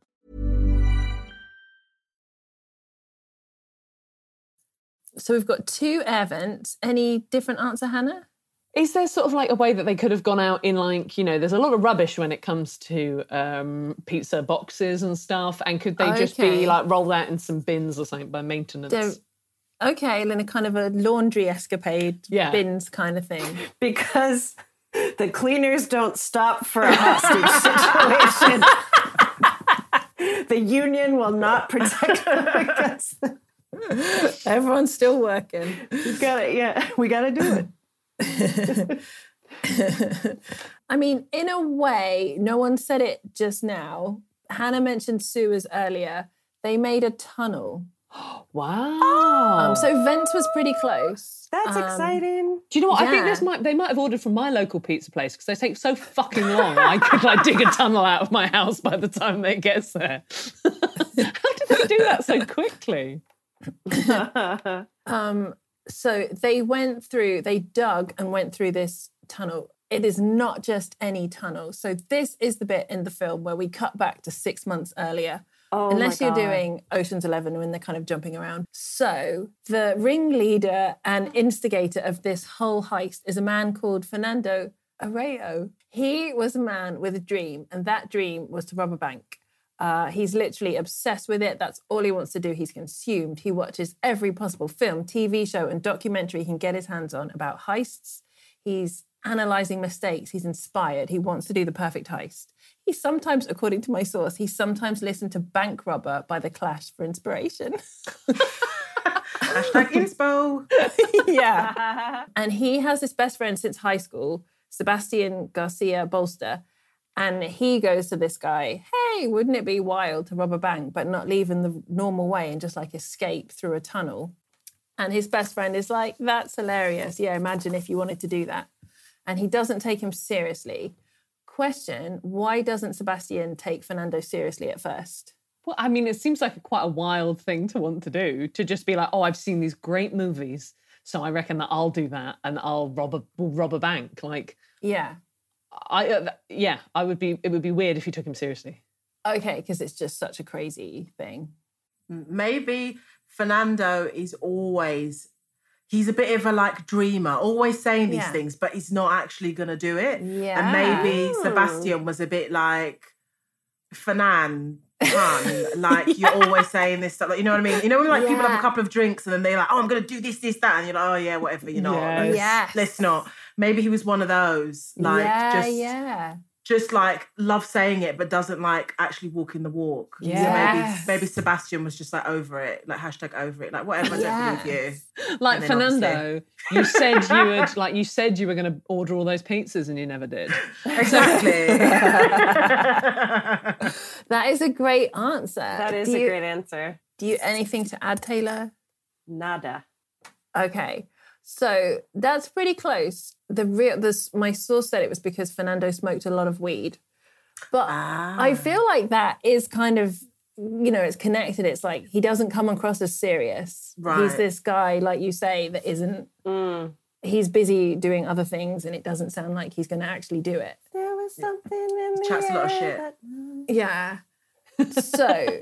So we've got 2 air vents. Any different answer, Hannah? Is there sort of like a way that they could have gone out in like, there's a lot of rubbish when it comes to pizza boxes and stuff. And could they just be like rolled out in some bins or something by maintenance? Okay, in a kind of a laundry escapade, bins kind of thing. Because the cleaners don't stop for a hostage situation. The union will not protect them against them. Everyone's still working. We gotta do it. I mean, in a way, no one said it just now. Hannah mentioned sewers earlier. They made a tunnel. Wow. So vents was pretty close. That's exciting. Do you know what? I think they might have ordered from my local pizza place because they take so fucking long. I could like dig a tunnel out of my house by the time it gets there. How did they do that so quickly? So they dug and went through this tunnel. It is not just any tunnel. So this is the bit in the film where we cut back to 6 months earlier. Oh, unless you're doing Ocean's 11 when they're kind of jumping around. So the ringleader and instigator of this whole heist is a man called Fernando Arroyo. He was a man with a dream, and that dream was to rob a bank. He's literally obsessed with it. That's all he wants to do. He's consumed. He watches every possible film, TV show, and documentary he can get his hands on about heists. He's analysing mistakes. He's inspired. He wants to do the perfect heist. He sometimes, according to my source, he sometimes listened to Bank Robber by The Clash for inspiration. Hashtag inspo. Yeah. And he has this best friend since high school, Sebastian Garcia Bolster. And he goes to this guy, hey, wouldn't it be wild to rob a bank but not leave in the normal way and just like escape through a tunnel? And his best friend is like, that's hilarious. Yeah, imagine if you wanted to do that. And he doesn't take him seriously. Question, why doesn't Sebastian take Fernando seriously at first? Well, I mean, it seems like quite a wild thing to want to do, to just be like, oh, I've seen these great movies, so I reckon that I'll do that and I'll rob a bank. Like, yeah. It would be weird if you took him seriously. Okay, because it's just such a crazy thing. Maybe Fernando is he's a bit of a like dreamer, always saying these things, but he's not actually going to do it. Yeah. And maybe Sebastian was a bit like, Fernand, like you're always saying this stuff, like, you know what I mean? You know when like people have a couple of drinks and then they're like, oh, I'm going to do this, that, and you're like, oh yeah, whatever, you're not. Let's not. Maybe he was one of those, like just like love saying it, but doesn't like actually walking the walk. Yes. Maybe Sebastian was just like over it, like hashtag over it, like whatever. I don't believe you. Like Fernando, you said you were going to order all those pizzas and you never did. Exactly. That is a great answer. That is a great answer. Do you anything to add, Taylor? Nada. Okay. So that's pretty close. My source said it was because Fernando smoked a lot of weed. But I feel like that is kind of, it's connected. It's like he doesn't come across as serious. Right. He's this guy, like you say, that isn't... He's busy doing other things and it doesn't sound like he's going to actually do it. There was something in the Chats a lot of shit. Yeah. So...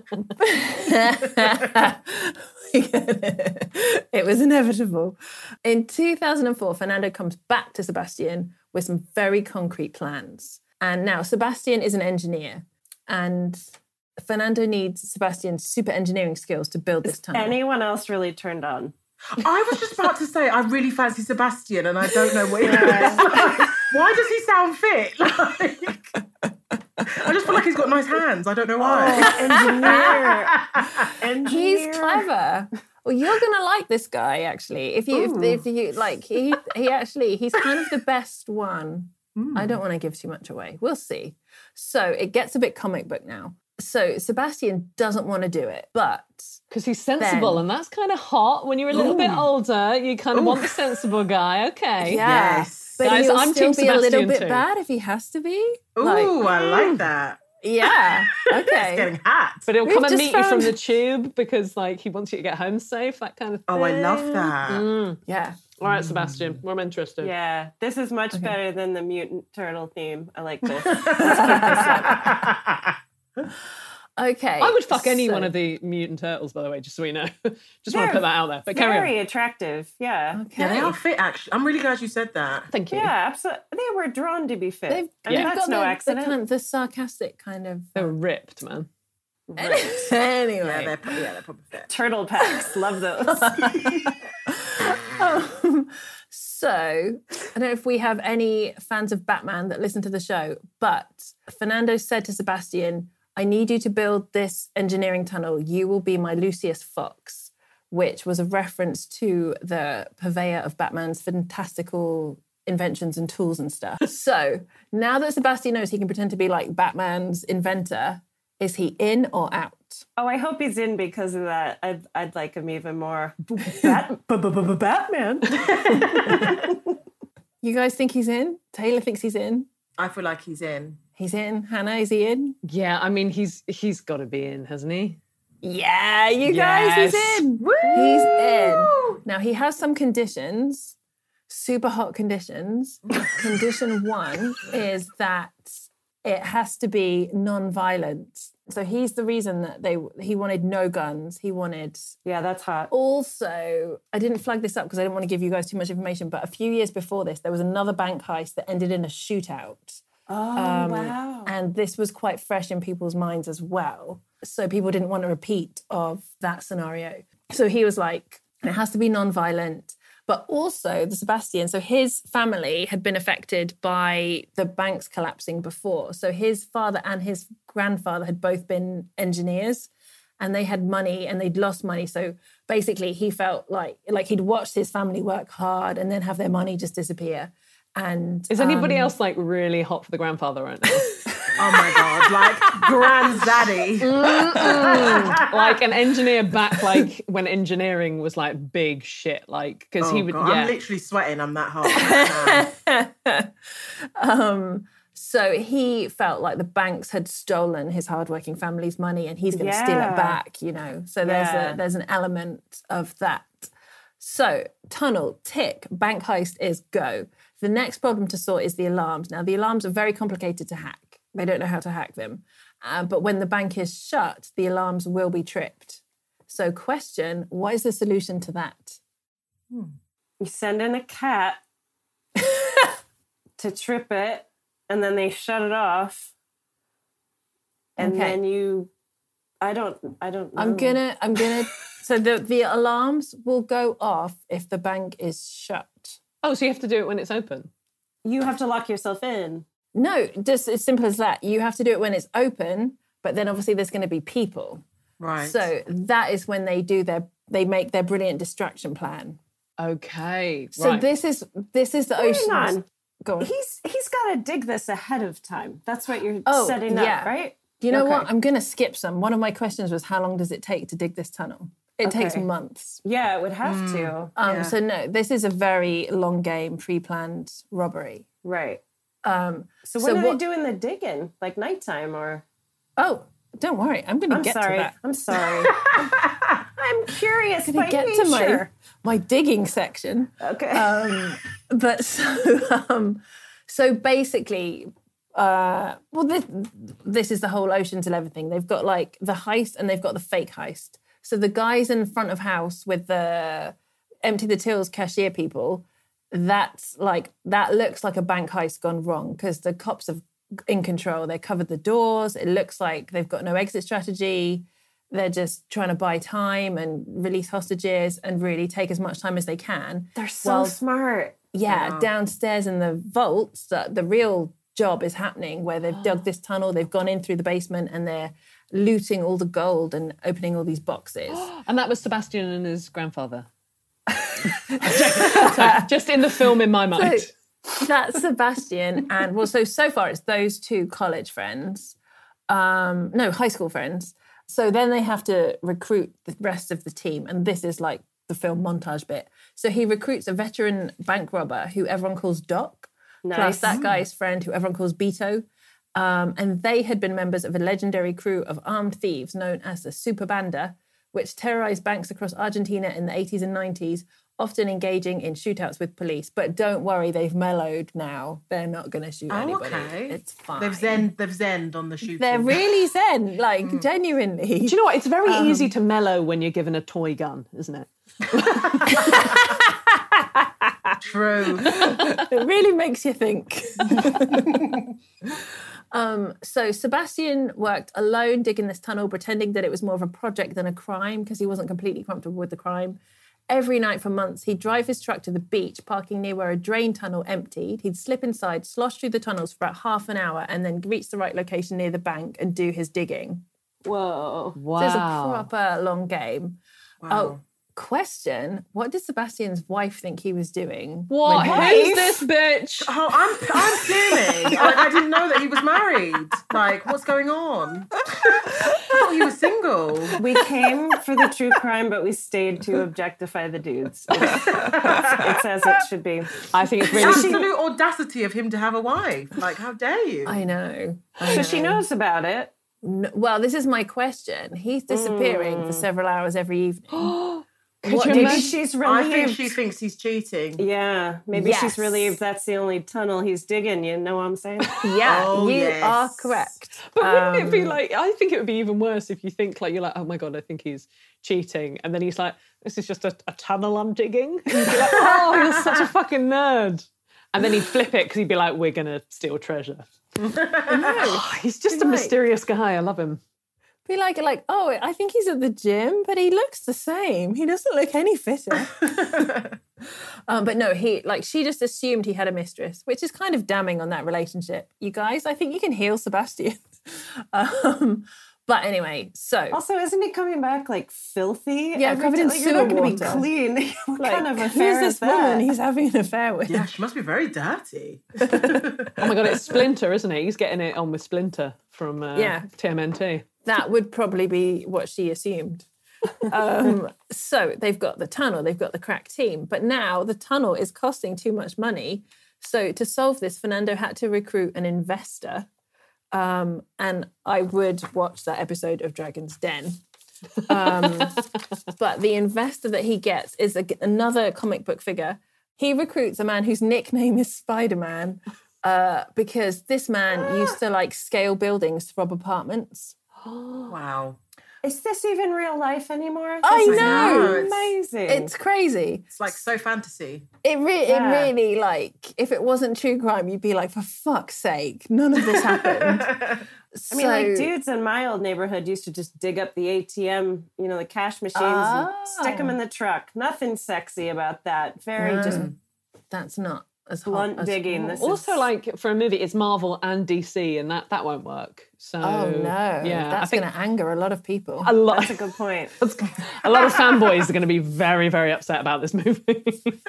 It was inevitable. In 2004, Fernando comes back to Sebastian with some very concrete plans. And now Sebastian is an engineer and Fernando needs Sebastian's super engineering skills to build this tunnel. Anyone else really turned on? I was just about to say, I really fancy Sebastian and I don't know what he is. Like, why does he sound fit? Like, I just feel like he's got nice hands. I don't know why. Engineer. He's clever. Well, you're gonna like this guy actually. If you like, he's kind of the best one. I don't want to give too much away. We'll see. So it gets a bit comic book now. So Sebastian doesn't want to do it, but because he's sensible, and that's kind of hot. When you're a little bit older, you kind of want the sensible guy. Okay. Yeah. Yes. But guys, he'll I'm still Team be a little Sebastian bit too. bad if he has to be. Ooh, I like that. Yeah. It's Okay. getting hot. But he'll We've come and just meet you from found- the tube because, like, he wants you to get home safe, that kind of thing. Oh, I love that. Yeah. All right, Sebastian, I'm interested. Yeah, this is much better than the mutant turtle theme. I like this. Okay. I would fuck any one of the mutant turtles, by the way, just so we know. Just want to put that out there. But carry Very on. attractive. Yeah. Okay. Yeah, they are fit, actually. I'm really glad you said that. Thank you. Yeah, absolutely. They were drawn to be fit. They've, I mean, they've that's got no the, accident. The sarcastic kind of. They were ripped, man. Anyway. Yeah, they're probably fit. Turtle packs. Love those. So, I don't know if we have any fans of Batman that listen to the show, but Fernando said to Sebastian, I need you to build this engineering tunnel. You will be my Lucius Fox, which was a reference to the purveyor of Batman's fantastical inventions and tools and stuff. So, now that Sebastian knows he can pretend to be like Batman's inventor, is he in or out? Oh, I hope he's in because of that. I'd like him even more. Batman. You guys think he's in? Taylor thinks he's in. I feel like he's in. He's in. Hannah, is he in? Yeah, I mean, he's got to be in, hasn't he? Yeah, you guys, he's Yes. in. Woo! He's in. Now, he has some conditions, super hot conditions. Condition 1 is that it has to be non-violent. So he's the reason that he wanted no guns. He wanted... Yeah, that's hot. Also, I didn't flag this up because I didn't want to give you guys too much information, but a few years before this, there was another bank heist that ended in a shootout. Oh, wow. And this was quite fresh in people's minds as well. So people didn't want a repeat of that scenario. So he was like, it has to be non-violent. But also the Sebastian, so his family had been affected by the banks collapsing before. So his father and his grandfather had both been engineers and they had money and they'd lost money. So basically he felt like he'd watched his family work hard and then have their money just disappear. And is anybody else like really hot for the grandfather right now? Oh my God, like granddaddy. Like an engineer back like when engineering was like big shit, like because he would. God, Yeah. I'm literally sweating. I'm that hot. So he felt like the banks had stolen his hardworking family's money, and he's going to steal it back. So there's an element of that. So tunnel, tick, bank heist is go. The next problem to sort is the alarms. Now, the alarms are very complicated to hack. They don't know how to hack them. But when the bank is shut, the alarms will be tripped. So question, what is the solution to that? You send in a cat to trip it, and then they shut it off. And then I don't know. I'm gonna so the alarms will go off if the bank is shut. Oh, so you have to do it when it's open? You have to lock yourself in. No, just as simple as that. You have to do it when it's open, but then obviously there's going to be people. Right. So that is when they make their brilliant distraction plan. Okay. So right. this is the ocean. Hang on. Go on. He's got to dig this ahead of time. That's what you're setting yeah. up, right? You know what? I'm going to skip some. One of my questions was, how long does it take to dig this tunnel? It takes months. Yeah, it would have to. So no, this is a very long game, pre-planned robbery. Right. So when are they doing the digging? Like nighttime or? Oh, don't worry. I'm going to get to that. I'm sorry. I'm curious. I'm going to get to my digging section. Okay. But so basically, this is the whole Ocean's 11 thing. They've got like the heist and they've got the fake heist. So the guys in front of house with the empty the tills cashier people, that looks like a bank heist gone wrong because the cops are in control. They covered the doors. It looks like they've got no exit strategy. They're just trying to buy time and release hostages and really take as much time as they can. They're so smart. Yeah, downstairs in the vaults, the real job is happening where they've dug this tunnel, they've gone in through the basement and they're looting all the gold and opening all these boxes. And that was Sebastian and his grandfather. So, just in the film in my mind. So that's Sebastian and so far it's those two college friends. High school friends. So then they have to recruit the rest of the team, and this is like the film montage bit. So he recruits a veteran bank robber who everyone calls Doc, plus that guy's friend who everyone calls Beto. And they had been members of a legendary crew of armed thieves known as the Super Banda, which terrorized banks across Argentina in the 80s and 90s, often engaging in shootouts with police. But don't worry, they've mellowed now. They're not going to shoot anybody. Okay. It's fine. They've zened on the shooting. They're really zen, like genuinely. Do you know what? It's very easy to mellow when you're given a toy gun, isn't it? True. It really makes you think. So Sebastian worked alone digging this tunnel, pretending that it was more of a project than a crime because he wasn't completely comfortable with the crime. Every night for months, he'd drive his truck to the beach, parking near where a drain tunnel emptied. He'd slip inside, slosh through the tunnels for about half an hour, and then reach the right location near the bank and do his digging. Whoa. Wow. So it's a proper long game. Wow. Oh, question. What did Sebastian's wife think he was doing? What? Who's this bitch? Oh, I'm fuming. I didn't know that he was married. Like, what's going on? I thought he was single. We came for the true crime, but we stayed to objectify the dudes. It's as it should be. I think it's really... Absolute audacity of him to have a wife. Like, how dare you? I know. So she knows about it. No, well, this is my question. He's disappearing for several hours every evening. Maybe she's relieved. I think she thinks he's cheating. Yeah, maybe she's relieved that's the only tunnel he's digging. You know what I'm saying? Yeah, you are correct. But wouldn't it be like, I think it would be even worse if you think like, you're like, oh my God, I think he's cheating. And then he's like, this is just a tunnel I'm digging. And you'd be like, oh, you're such a fucking nerd. And then he'd flip it because he'd be like, we're going to steal treasure. He's just a mysterious guy. I love him. Be like, oh, I think he's at the gym, but he looks the same. He doesn't look any fitter. But no, she just assumed he had a mistress, which is kind of damning on that relationship. You guys, I think you can heal Sebastian. But anyway, so Also, isn't he coming back like filthy? Yeah, every covered in day? Like, sewer you're not going to be water. clean. What like, kind of who's affair this is that? woman he's having an affair with? Yeah, she must be very dirty. Oh my God, it's Splinter, isn't it? He's getting it on with Splinter from TMNT. That would probably be what she assumed. So they've got the tunnel, they've got the crack team, but now the tunnel is costing too much money. So to solve this, Fernando had to recruit an investor. And I would watch that episode of Dragon's Den. But the investor that he gets is another comic book figure. He recruits a man whose nickname is Spider-Man because this man used to like scale buildings to rob apartments. Wow. Is this even real life anymore? I This is know. amazing. It's crazy. It's like so fantasy. It really, like, if it wasn't true crime, you'd be like, for fuck's sake, none of this happened. I mean, like, dudes in my old neighborhood used to just dig up the ATM, you know, the cash machines, and stick them in the truck. Nothing sexy about that. Very just that's not as blunt hot as digging. This Also, is... like, for a movie, it's Marvel and DC, and that won't work. So, Oh no, yeah, that's I think going to anger a lot of people. a lot, That's a good point. a lot of fanboys are going to be very, very upset about this movie.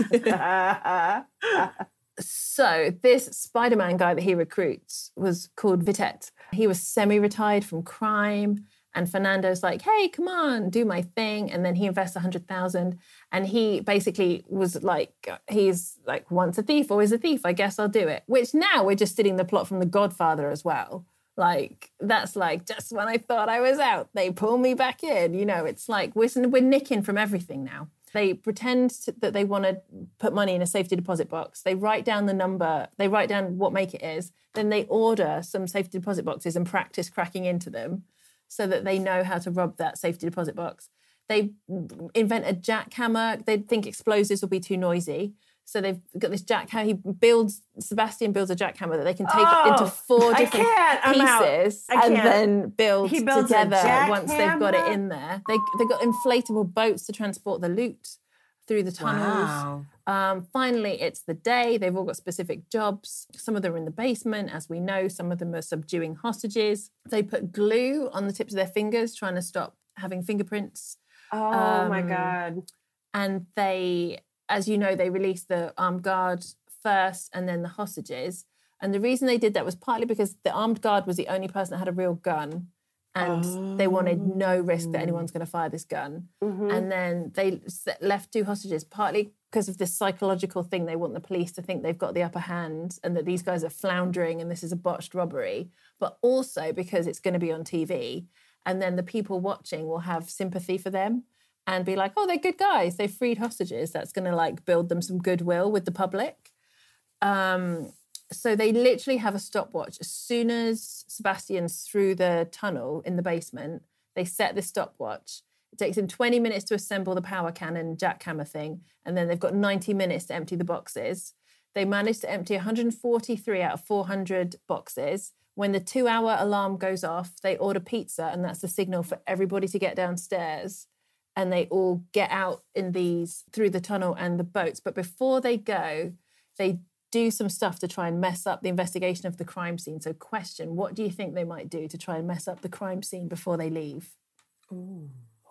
So this Spider-Man guy that he recruits was called Vitet. He was semi-retired from crime, and Fernando's like, hey, come on, do my thing. And then he invests 100,000. And he basically was like, he's like, once a thief, always a thief. I guess I'll do it. Which now we're just stealing the plot from The Godfather as well. Like, that's like, just when I thought I was out, they pull me back in. You know, it's like, we're nicking from everything now. They pretend that they want to put money in a safety deposit box. They write down the number. They write down what make it is. Then they order some safety deposit boxes and practice cracking into them so that they know how to rob that safety deposit box. They invent a jackhammer. They think explosives will be too noisy. So they've got this jackhammer. Sebastian builds a jackhammer that they can take into 4 different pieces and then build together once they've got it in there. They've got inflatable boats to transport the loot through the tunnels. Wow. Finally, it's the day. They've all got specific jobs. Some of them are in the basement, as we know. Some of them are subduing hostages. They put glue on the tips of their fingers, trying to stop having fingerprints. Oh, my God. And they, as you know, they released the armed guard first and then the hostages. And the reason they did that was partly because the armed guard was the only person that had a real gun. And they wanted no risk that anyone's going to fire this gun. Mm-hmm. And then they left 2 hostages, partly because of this psychological thing. They want the police to think they've got the upper hand and that these guys are floundering and this is a botched robbery. But also because it's going to be on TV. And then the people watching will have sympathy for them and be like, oh, they're good guys. They freed hostages. That's going to like build them some goodwill with the public. So they literally have a stopwatch. As soon as Sebastian's through the tunnel in the basement, they set this stopwatch. It takes them 20 minutes to assemble the power cannon jackhammer thing, and then they've got 90 minutes to empty the boxes. They managed to empty 143 out of 400 boxes. When the 2-hour alarm goes off, they order pizza, and that's the signal for everybody to get downstairs. And they all get out in these through the tunnel and the boats. But before they go, they do some stuff to try and mess up the investigation of the crime scene. So question, what do you think they might do to try and mess up the crime scene before they leave? Ooh.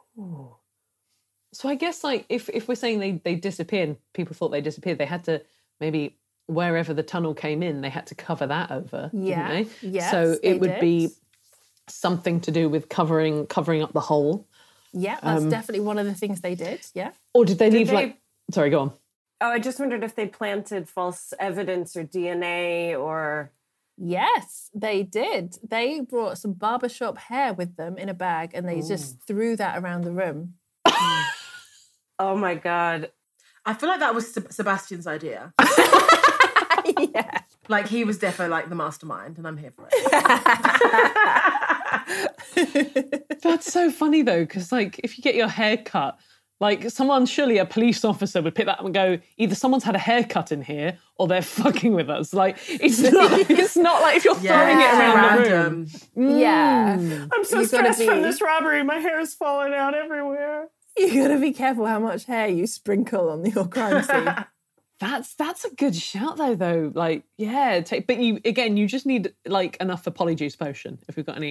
So I guess like if we're saying they disappeared, people thought they disappeared, they had to maybe wherever the tunnel came in, they had to cover that over, didn't they? Yes, so it would did. be something to do with covering up the hole. Yeah, that's definitely one of the things they did, yeah. Or did they leave like... Sorry, go on. Oh, I just wondered if they planted false evidence or DNA or... Yes, they did. They brought some barbershop hair with them in a bag and they just threw that around the room. Oh, my God. I feel like that was Sebastian's idea. Yeah. Like he was defo like the mastermind and I'm here for it. That's so funny though, because like if you get your hair cut, like surely a police officer would pick that up and go, either someone's had a haircut in here or they're fucking with us. Like it's not like if you're throwing it around the room. Yeah. I'm so stressed from this robbery. My hair is falling out everywhere. You gotta be careful how much hair you sprinkle on your crime scene. That's a good shout though. Like, yeah, but you just need like enough for Polyjuice Potion if we've got any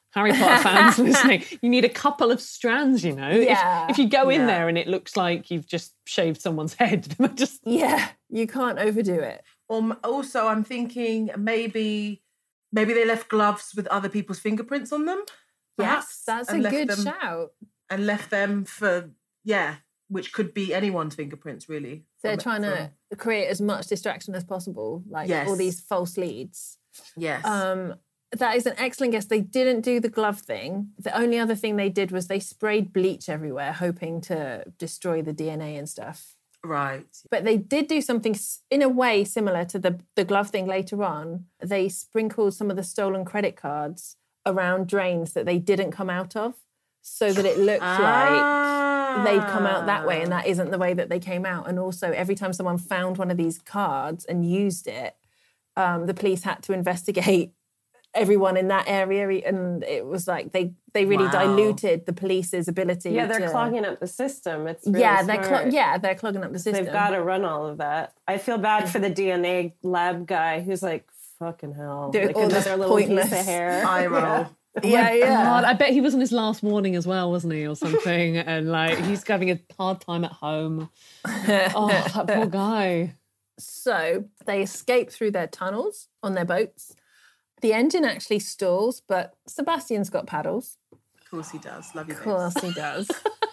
Harry Potter fans listening, you need a couple of strands, you know. Yeah. If you go in there and it looks like you've just shaved someone's head, just you can't overdo it. Also, I'm thinking maybe they left gloves with other people's fingerprints on them. Yes, that's a good shout. And left them for, which could be anyone's fingerprints, really. They're trying to create as much distraction as possible, like all these false leads. Yes. That is an excellent guess. They didn't do the glove thing. The only other thing they did was they sprayed bleach everywhere, hoping to destroy the DNA and stuff. Right. But they did do something in a way similar to the glove thing later on. They sprinkled some of the stolen credit cards around drains that they didn't come out of, so that it looked like they'd come out that way, and that isn't the way that they came out. And also, every time someone found one of these cards and used it, the police had to investigate everyone in that area, and it was like they really diluted the police's ability. Yeah, they're clogging up the system. It's really smart. They're clogging up the system. They've got to run all of that. I feel bad for the DNA lab guy who's like, fucking hell. Dude, like all another little pointless piece of hair. Eye roll. God, I bet he was on his last warning as well, wasn't he, or something? And like he's having a hard time at home. Oh, that poor guy. So they escape through their tunnels on their boats. The engine actually stalls, but Sebastian's got paddles. Of course he does. Love you, Of course he does.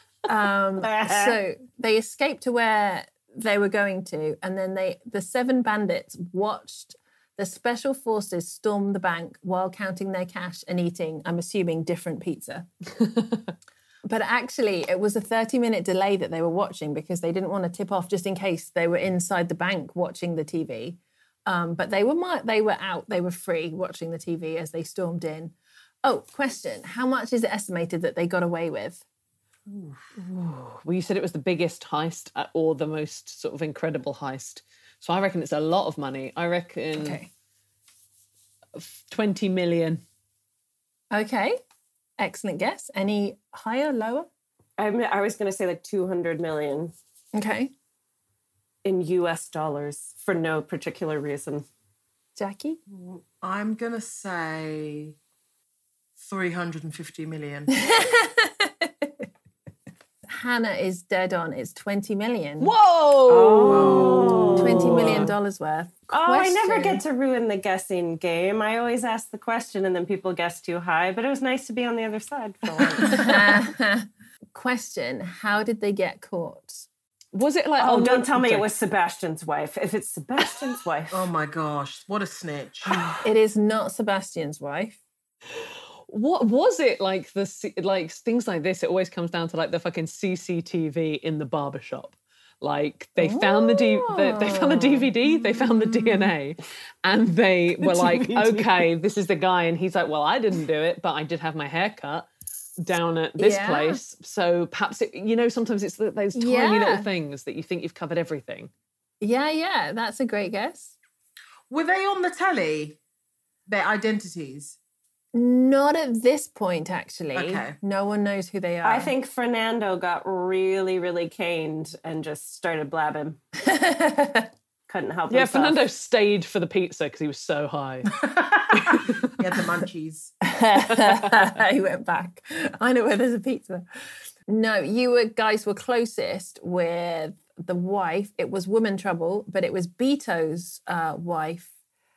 So they escaped to where they were going to, and then the 7 bandits watched the special forces storm the bank while counting their cash and eating, I'm assuming, different pizza. But actually, it was a 30-minute delay that they were watching because they didn't want to tip off just in case they were inside the bank watching the TV. But they were out, they were free watching the TV as they stormed in. Oh, question. How much is it estimated that they got away with? Well, you said it was the biggest heist or the most sort of incredible heist. So I reckon it's a lot of money. I reckon 20 million. Okay. Excellent guess. Any higher, lower? I was going to say like 200 million. Okay. In US dollars for no particular reason. Jackie? I'm going to say 350 million. Hannah is dead on. It's 20 million. Whoa! Oh. $20 million worth. Oh, I never get to ruin the guessing game. I always ask the question and then people guess too high, but it was nice to be on the other side for once. Question, how did they get caught? Was it like... Oh, don't tell me it was Sebastian's wife. If it's Sebastian's wife... Oh, my gosh. What a snitch. It is not Sebastian's wife. What was it like? Like things like this, it always comes down to like the fucking CCTV in the barbershop. Like they found they found the DVD, they found the DNA, and they were like, okay, this is the guy. And he's like, well, I didn't do it, but I did have my hair cut down at this place. So perhaps, sometimes it's those tiny little things that you think you've covered everything. Yeah, that's a great guess. Were they on the telly, their identities? Not at this point, actually. Okay. No one knows who they are. I think Fernando got really, really caned and just started blabbing. Couldn't help himself. Yeah, Fernando stayed for the pizza because he was so high. He had the munchies. He went back. I know where there's a pizza. No, you guys were closest with the wife. It was Woman Trouble, but it was Beto's wife.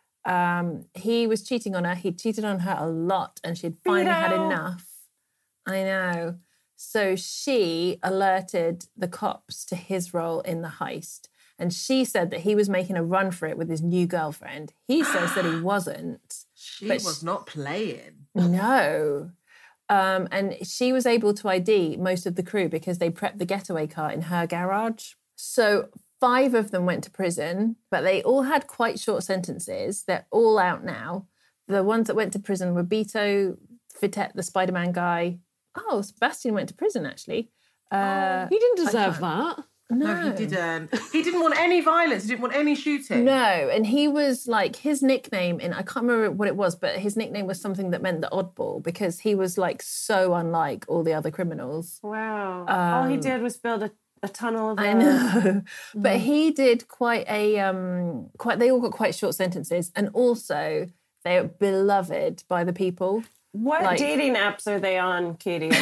He was cheating on her. He cheated on her a lot and she'd finally had enough. I know. So she alerted the cops to his role in the heist. And she said that he was making a run for it with his new girlfriend. He says that he wasn't. She was not playing. No. And she was able to ID most of the crew because they prepped the getaway car in her garage. So 5 of them went to prison, but they all had quite short sentences. They're all out now. The ones that went to prison were Beto, Fitette, the Spider-Man guy. Oh, Sebastian went to prison, actually. He didn't deserve that. No, he didn't. He didn't want any violence. He didn't want any shooting. No, and he was like, his nickname, and I can't remember what it was, but his nickname was something that meant the oddball because he was like so unlike all the other criminals. Wow. All he did was build a tunnel of I know. But he did quite a they all got quite short sentences, and also they are beloved by the people. What dating apps are they on, Katie?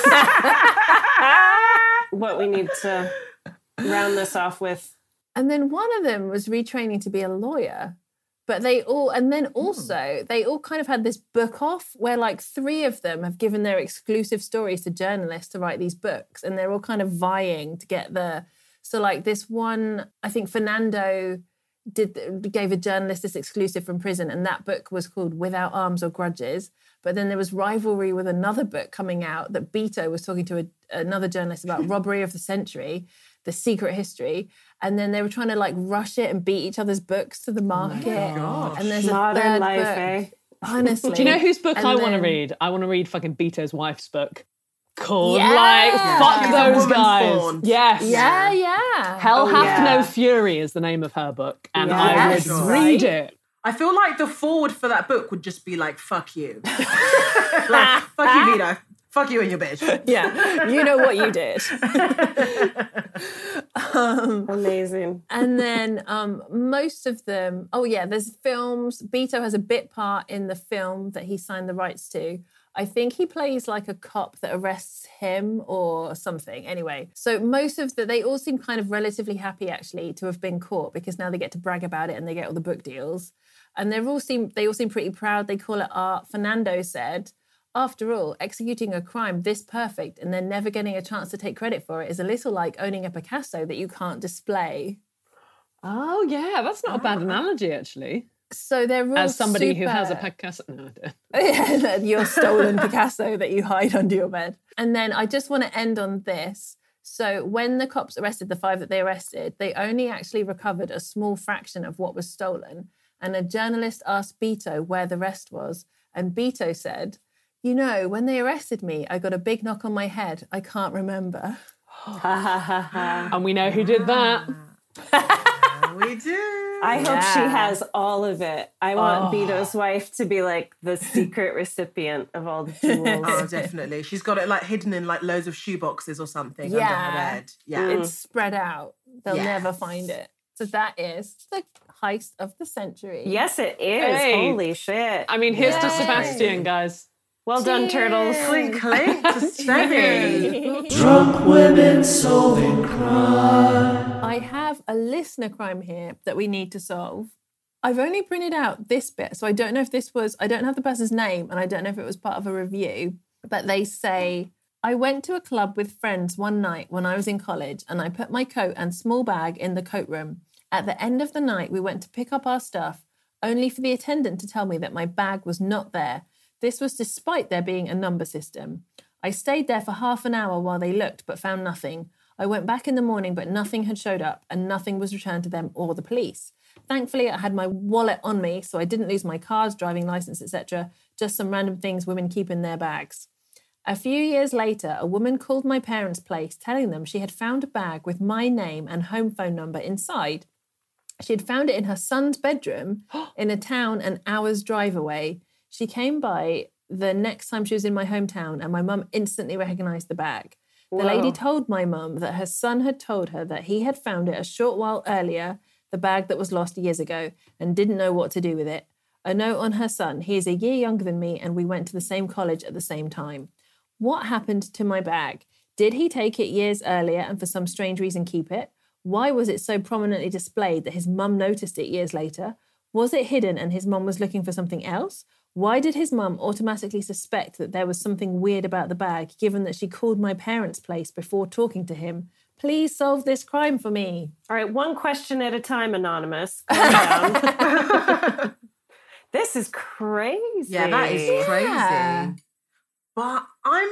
What we need to round this off with. And then one of them was retraining to be a lawyer. But they all kind of had this book off where like 3 of them have given their exclusive stories to journalists to write these books. And they're all kind of vying to get so like this one, I think Fernando gave a journalist this exclusive from prison. And that book was called Without Arms or Grudges. But then there was rivalry with another book coming out that Beto was talking to another journalist about robbery of the century, the secret history. And then they were trying to like rush it and beat each other's books to the market. And there's modern a third life, book. eh? Honestly. Do you know whose book I want to read? I want to read fucking Beto's wife's book. Called fuck She's those a guys. woman-spawned. Yes. Yeah. Hell Hath No Fury is the name of her book. And I would read it. I feel like the forward for that book would just be like, fuck you. Like, fuck you, Vito. Fuck you and your bitch. Yeah. You know what you did. Amazing. And then most of them, there's films. Beto has a bit part in the film that he signed the rights to. I think he plays like a cop that arrests him or something. Anyway, so they all seem kind of relatively happy actually to have been caught because now they get to brag about it and they get all the book deals. And they all seem pretty proud. They call it art. Fernando said, after all, executing a crime this perfect and then never getting a chance to take credit for it is a little like owning a Picasso that you can't display. Oh, yeah, that's not a bad analogy, actually. So they're all as somebody who has a Picasso. No, your stolen Picasso that you hide under your bed. And then I just want to end on this. So when the cops arrested the 5 that they arrested, they only actually recovered a small fraction of what was stolen. And a journalist asked Beto where the rest was. And Beto said, you know, when they arrested me, I got a big knock on my head. I can't remember. And we know who did that. We do. I hope she has all of it. I want Beto's wife to be like the secret recipient of all the jewels. Oh, definitely. She's got it like hidden in like loads of shoeboxes or something under her bed. Yeah. It's spread out. They'll never find it. So that is the heist of the century. Yes, it is. Hey. Holy shit. I mean, here's to Sebastian, guys. Well done, turtles. Clink, clink to Stevie. Drunk women solving crime. I have a listener crime here that we need to solve. I've only printed out this bit, so I don't know if I don't have the person's name and I don't know if it was part of a review, but they say, I went to a club with friends one night when I was in college and I put my coat and small bag in the coat room. At the end of the night, we went to pick up our stuff, only for the attendant to tell me that my bag was not there. This was despite there being a number system. I stayed there for half an hour while they looked, but found nothing. I went back in the morning, but nothing had showed up and nothing was returned to them or the police. Thankfully, I had my wallet on me, so I didn't lose my cards, driving license, etc. Just some random things women keep in their bags. A few years later, a woman called my parents' place, telling them she had found a bag with my name and home phone number inside. She had found it in her son's bedroom in a town an hour's drive away. She came by the next time she was in my hometown and my mum instantly recognised the bag. The lady told my mum that her son had told her that he had found it a short while earlier, the bag that was lost years ago, and didn't know what to do with it. A note on her son. He is a year younger than me and we went to the same college at the same time. What happened to my bag? Did he take it years earlier and for some strange reason keep it? Why was it so prominently displayed that his mum noticed it years later? Was it hidden and his mum was looking for something else? Why did his mum automatically suspect that there was something weird about the bag, given that she called my parents' place before talking to him? Please solve this crime for me. All right, one question at a time, Anonymous. Calm down. This is crazy. Yeah, that is crazy. But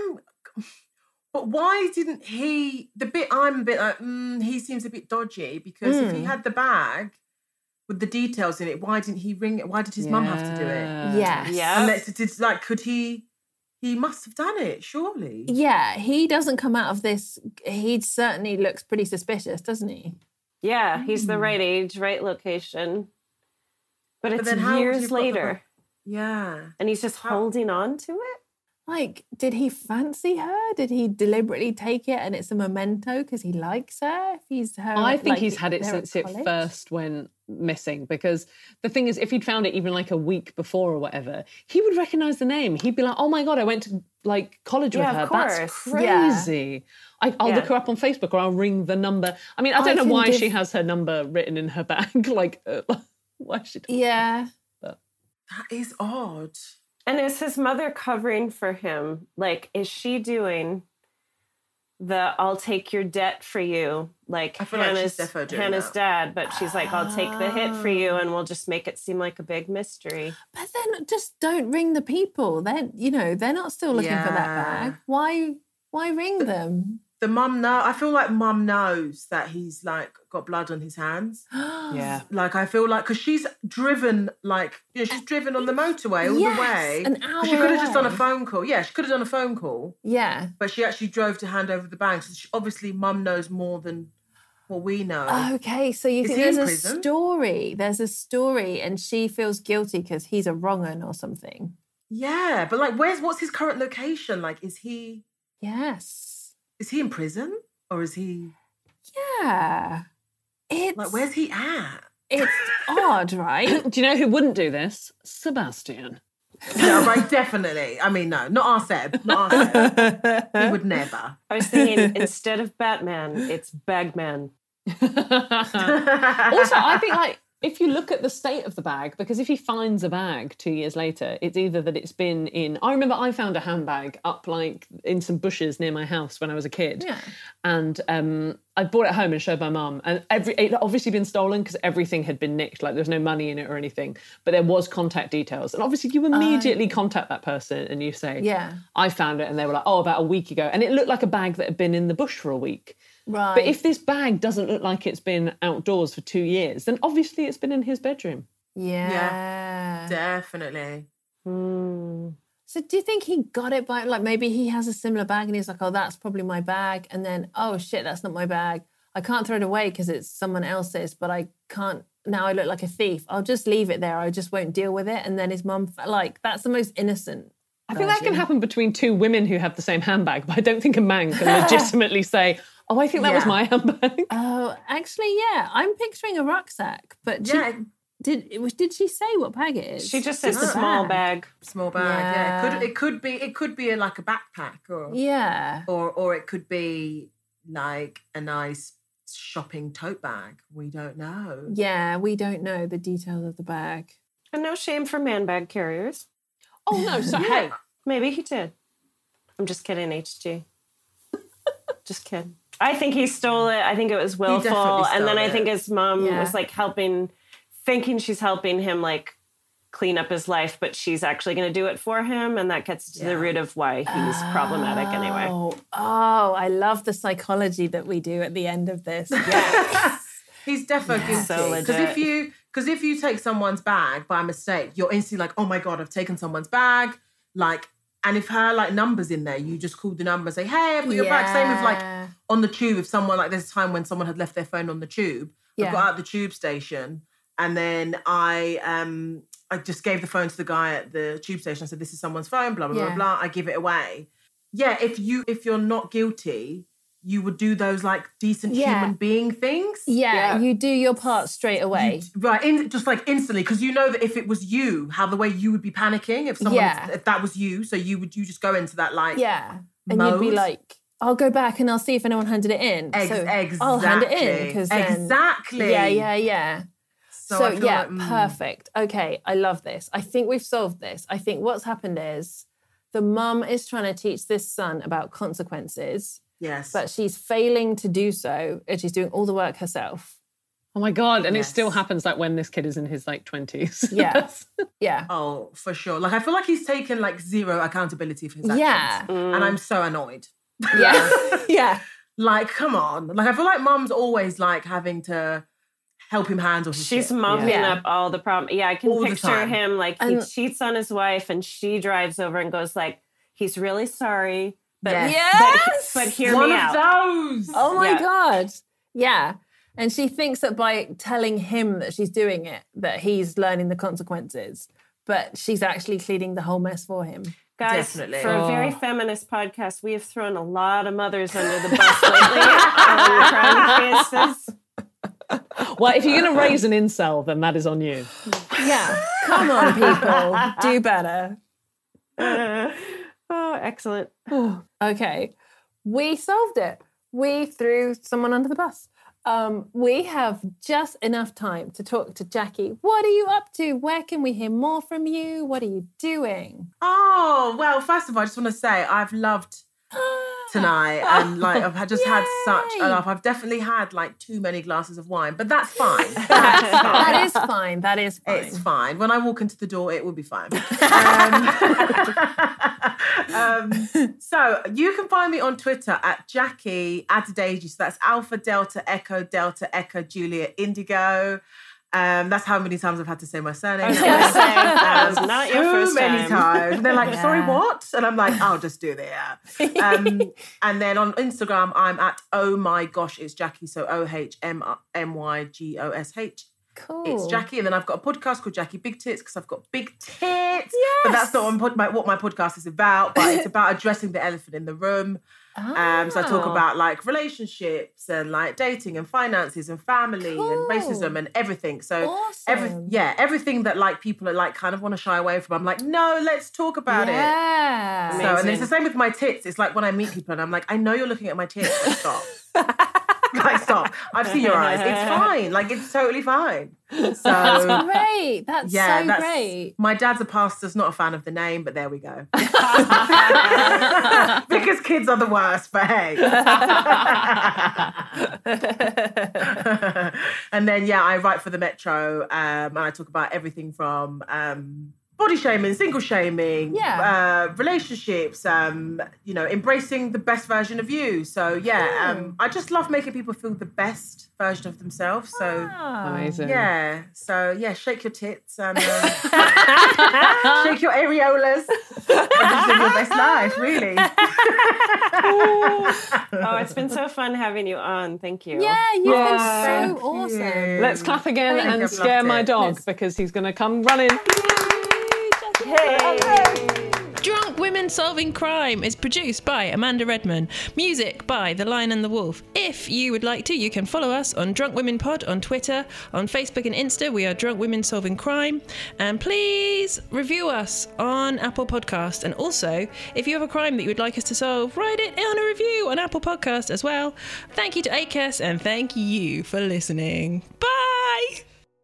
why didn't he, I'm a bit like, he seems a bit dodgy because if he had the bag with the details in it, why didn't he ring it? Why did his mum have to do it? Yes. Yeah. Unless it did, like, could he must have done it, surely. Yeah, he doesn't come out of this. He certainly looks pretty suspicious, doesn't he? Yeah, he's the right age, right location. But it's then how would years you put later. Yeah. And he's just holding on to it? Like, did he fancy her? Did he deliberately take it and it's a memento because he likes her? If he's her, I think like, he's had it they're since at it college? first went missing, because the thing is, if he'd found it even like a week before or whatever, he would recognise the name. He'd be like, oh my God, I went to like college with Yeah, her. of That's course. crazy. I'll Yeah. look her up on Facebook, or I'll ring the number. I mean, I don't know can why give- she has her number written in her bag. Like, why she does Yeah. That is odd. And is his mother covering for him? Like, is she doing the I'll take your debt for you? Like I feel like she's defo doing Hannah's that. dad, but she's like, I'll take the hit for you and we'll just make it seem like a big mystery. But then just don't ring the people. They're, you know, they're not still looking for that Yeah. bag. Why ring them? The mum know. I feel like mum knows that he's like got blood on his hands. Yeah. Like I feel like because she's driven she's driven on the motorway all Yes, the way. an 'Cause hour she could have just done a away. phone call. Yeah, she could have done a phone call, Yeah. but she actually drove to hand over the bag. So obviously, mum knows more than what we know. Okay, so you Is think he in there's a prison? story. There's a story and she feels guilty because he's a wrong 'un or something. Yeah, but like, what's his current location? Like, is he Yes. in prison or is he Yeah. It's like where's he at? it's odd, right? Do you know who wouldn't do this? Sebastian. No, right, definitely. I mean, no, not our Seb. Not our Seb. He would never. I was thinking instead of Batman, it's Bagman. Also, I think like if you look at the state of the bag, because if he finds a bag 2 years later, it's either that it's been in. I remember I found a handbag up like in some bushes near my house when I was a kid, Yeah. and I brought it home and showed my mum, and it had obviously been stolen because everything had been nicked. Like there was no money in it or anything, but there was contact details, and obviously you immediately contact that person and you say, Yeah. I found it, and they were like, oh, about a week ago, and it looked like a bag that had been in the bush for a week. Right. But if this bag doesn't look like it's been outdoors for 2 years, then obviously it's been in his bedroom. Yeah. Definitely. So do you think he got it by, like, maybe he has a similar bag and he's like, oh, that's probably my bag. And then, oh, shit, that's not my bag. I can't throw it away because it's someone else's, but I can't, now I look like a thief. I'll just leave it there. I just won't deal with it. And then his mum, like, that's the most innocent. I think that can happen between two women who have the same handbag, but I don't think a man can legitimately say, oh, I think that was Yeah. my handbag. Oh, actually, yeah. I'm picturing a rucksack, but Yeah. did she say what bag it is? She just says Just a small bag. Small bag. Yeah. It could be like a backpack Yeah. or it could be like a nice shopping tote bag. We don't know. Yeah, we don't know the details of the bag. And no shame for man bag carriers. Oh, no, so hey. Maybe he did. I'm just kidding, HG. Just kidding. I think he stole it. I think it was willful. definitely And then stole I it. think his mom Yeah. was like thinking she's helping him like clean up his life, but she's actually going to do it for him. And that gets to the root of why he's problematic anyway. Oh, I love the psychology that we do at the end of this. Yeah. He's definitely guilty. So legit. Because if you take someone's bag by mistake, you're instantly like, oh my God, I've taken someone's bag. Like, and if her like number's in there, you just call the number and say, hey, I've got your bag. Same with like on the tube. If someone like there's a time when someone had left their phone on the tube, Yeah. I got out the tube station and then I just gave the phone to the guy at the tube station. I said, this is someone's phone, blah, blah, Yeah. blah, blah. I give it away. Yeah, if you're not guilty, you would do those like decent Yeah. human being things. Yeah, you do your part straight away. Right, just like instantly, because you know that if it was you, how the way you would be panicking if someone, Yeah. if that was you, so you just go into that like, Yeah. And you'd be mode. like, I'll go back and I'll see if anyone handed it in. So I'll hand it in. Because exactly. Yeah. So I feel yeah, like, perfect. Okay, I love this. I think we've solved this. I think what's happened is the mum is trying to teach this son about consequences, yes, but she's failing to do so, and she's doing all the work herself. Oh my God. And Yes. it still happens like when this kid is in his like 20s. Yeah. Yeah. oh for sure. Like I feel like he's taken like zero accountability for his actions, Yeah. and I'm so annoyed. Yeah. Yeah. Like, come on. Like I feel like mum's always like having to help him handle his She's shit. mumming Yeah. up all the problem. Yeah, I can All the picture time. him like he And- cheats on his wife and she drives over and goes like, he's really sorry. But, Yes. but hear One me of out. those. Oh my Yeah. God. Yeah. And she thinks that by telling him that she's doing it, that he's learning the consequences. but she's actually cleaning the whole mess for him. Guys, Definitely. for a very feminist podcast, we have thrown a lot of mothers under the bus lately on Crime Cases. Well, if you're going to raise an incel, then that is on you. Yeah, come on, people, do better. Oh, excellent. Okay, we solved it. We threw someone under the bus. We have just enough time to talk to Jackie. What are you up to? Where can we hear more from you? What are you doing? Oh, well, first of all, I just want to say I've loved tonight, and like I've just had such a laugh. I've definitely had like too many glasses of wine, but that's fine. That is fine. That is fine. It's fine. When I walk into the door, it will be fine. So you can find me on Twitter at Jackie Adedeji. So that's Alpha Delta Echo Juliet Indigo. That's how many times I've had to say my surname. Not your first time. Many times. And they're like, sorry, what? And I'm like, I'll just do that. And then on Instagram, I'm at oh my gosh, it's Jackie. So OHMYGOSH. Cool. It's Jackie. And then I've got a podcast called Jackie Big Tits because I've got big tits. Yes. But that's not what my podcast is about. But it's about addressing the elephant in the room. So I talk about like relationships and like dating and finances and family and racism and everything. So everything that like people are like kind of want to shy away from. I'm like, no, let's talk about it. Yeah. So, and then it's the same with my tits. It's like when I meet people and I'm like, I know you're looking at my tits. Like, stop. Like, stop. I've seen your eyes. It's fine. Like, it's totally fine. So that's great. That's so great. My dad's a pastor, not a fan of the name, but there we go. Because kids are the worst, but hey. And then, I write for the Metro, and I talk about everything from body shaming, single shaming, relationships, embracing the best version of you. So, I just love making people feel the best version of themselves. So, amazing. Yeah. So, shake your tits and shake your areolas and just live your best life, really. Oh, it's been so fun having you on. Thank you. Yeah, you've been so awesome. Let's clap again and scare my dog because he's going to come running. Hey. Drunk Women Solving Crime is produced by Amanda Redman. Music by The Lion and the Wolf. If you would like to, you can follow us on Drunk Women Pod on Twitter. On Facebook and Insta, we are Drunk Women Solving Crime. And please review us on Apple Podcast. And also, if you have a crime that you would like us to solve, write it on a review on Apple Podcast as well. Thank you to ACAS and thank you for listening. Bye!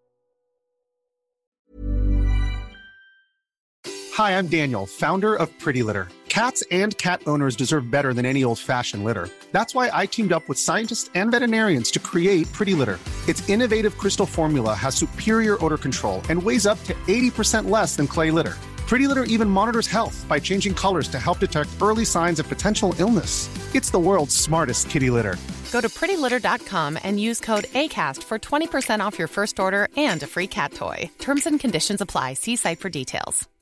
Hi, I'm Daniel, founder of Pretty Litter. Cats and cat owners deserve better than any old-fashioned litter. That's why I teamed up with scientists and veterinarians to create Pretty Litter. Its innovative crystal formula has superior odor control and weighs up to 80% less than clay litter. Pretty Litter even monitors health by changing colors to help detect early signs of potential illness. It's the world's smartest kitty litter. Go to prettylitter.com and use code ACAST for 20% off your first order and a free cat toy. Terms and conditions apply. See site for details.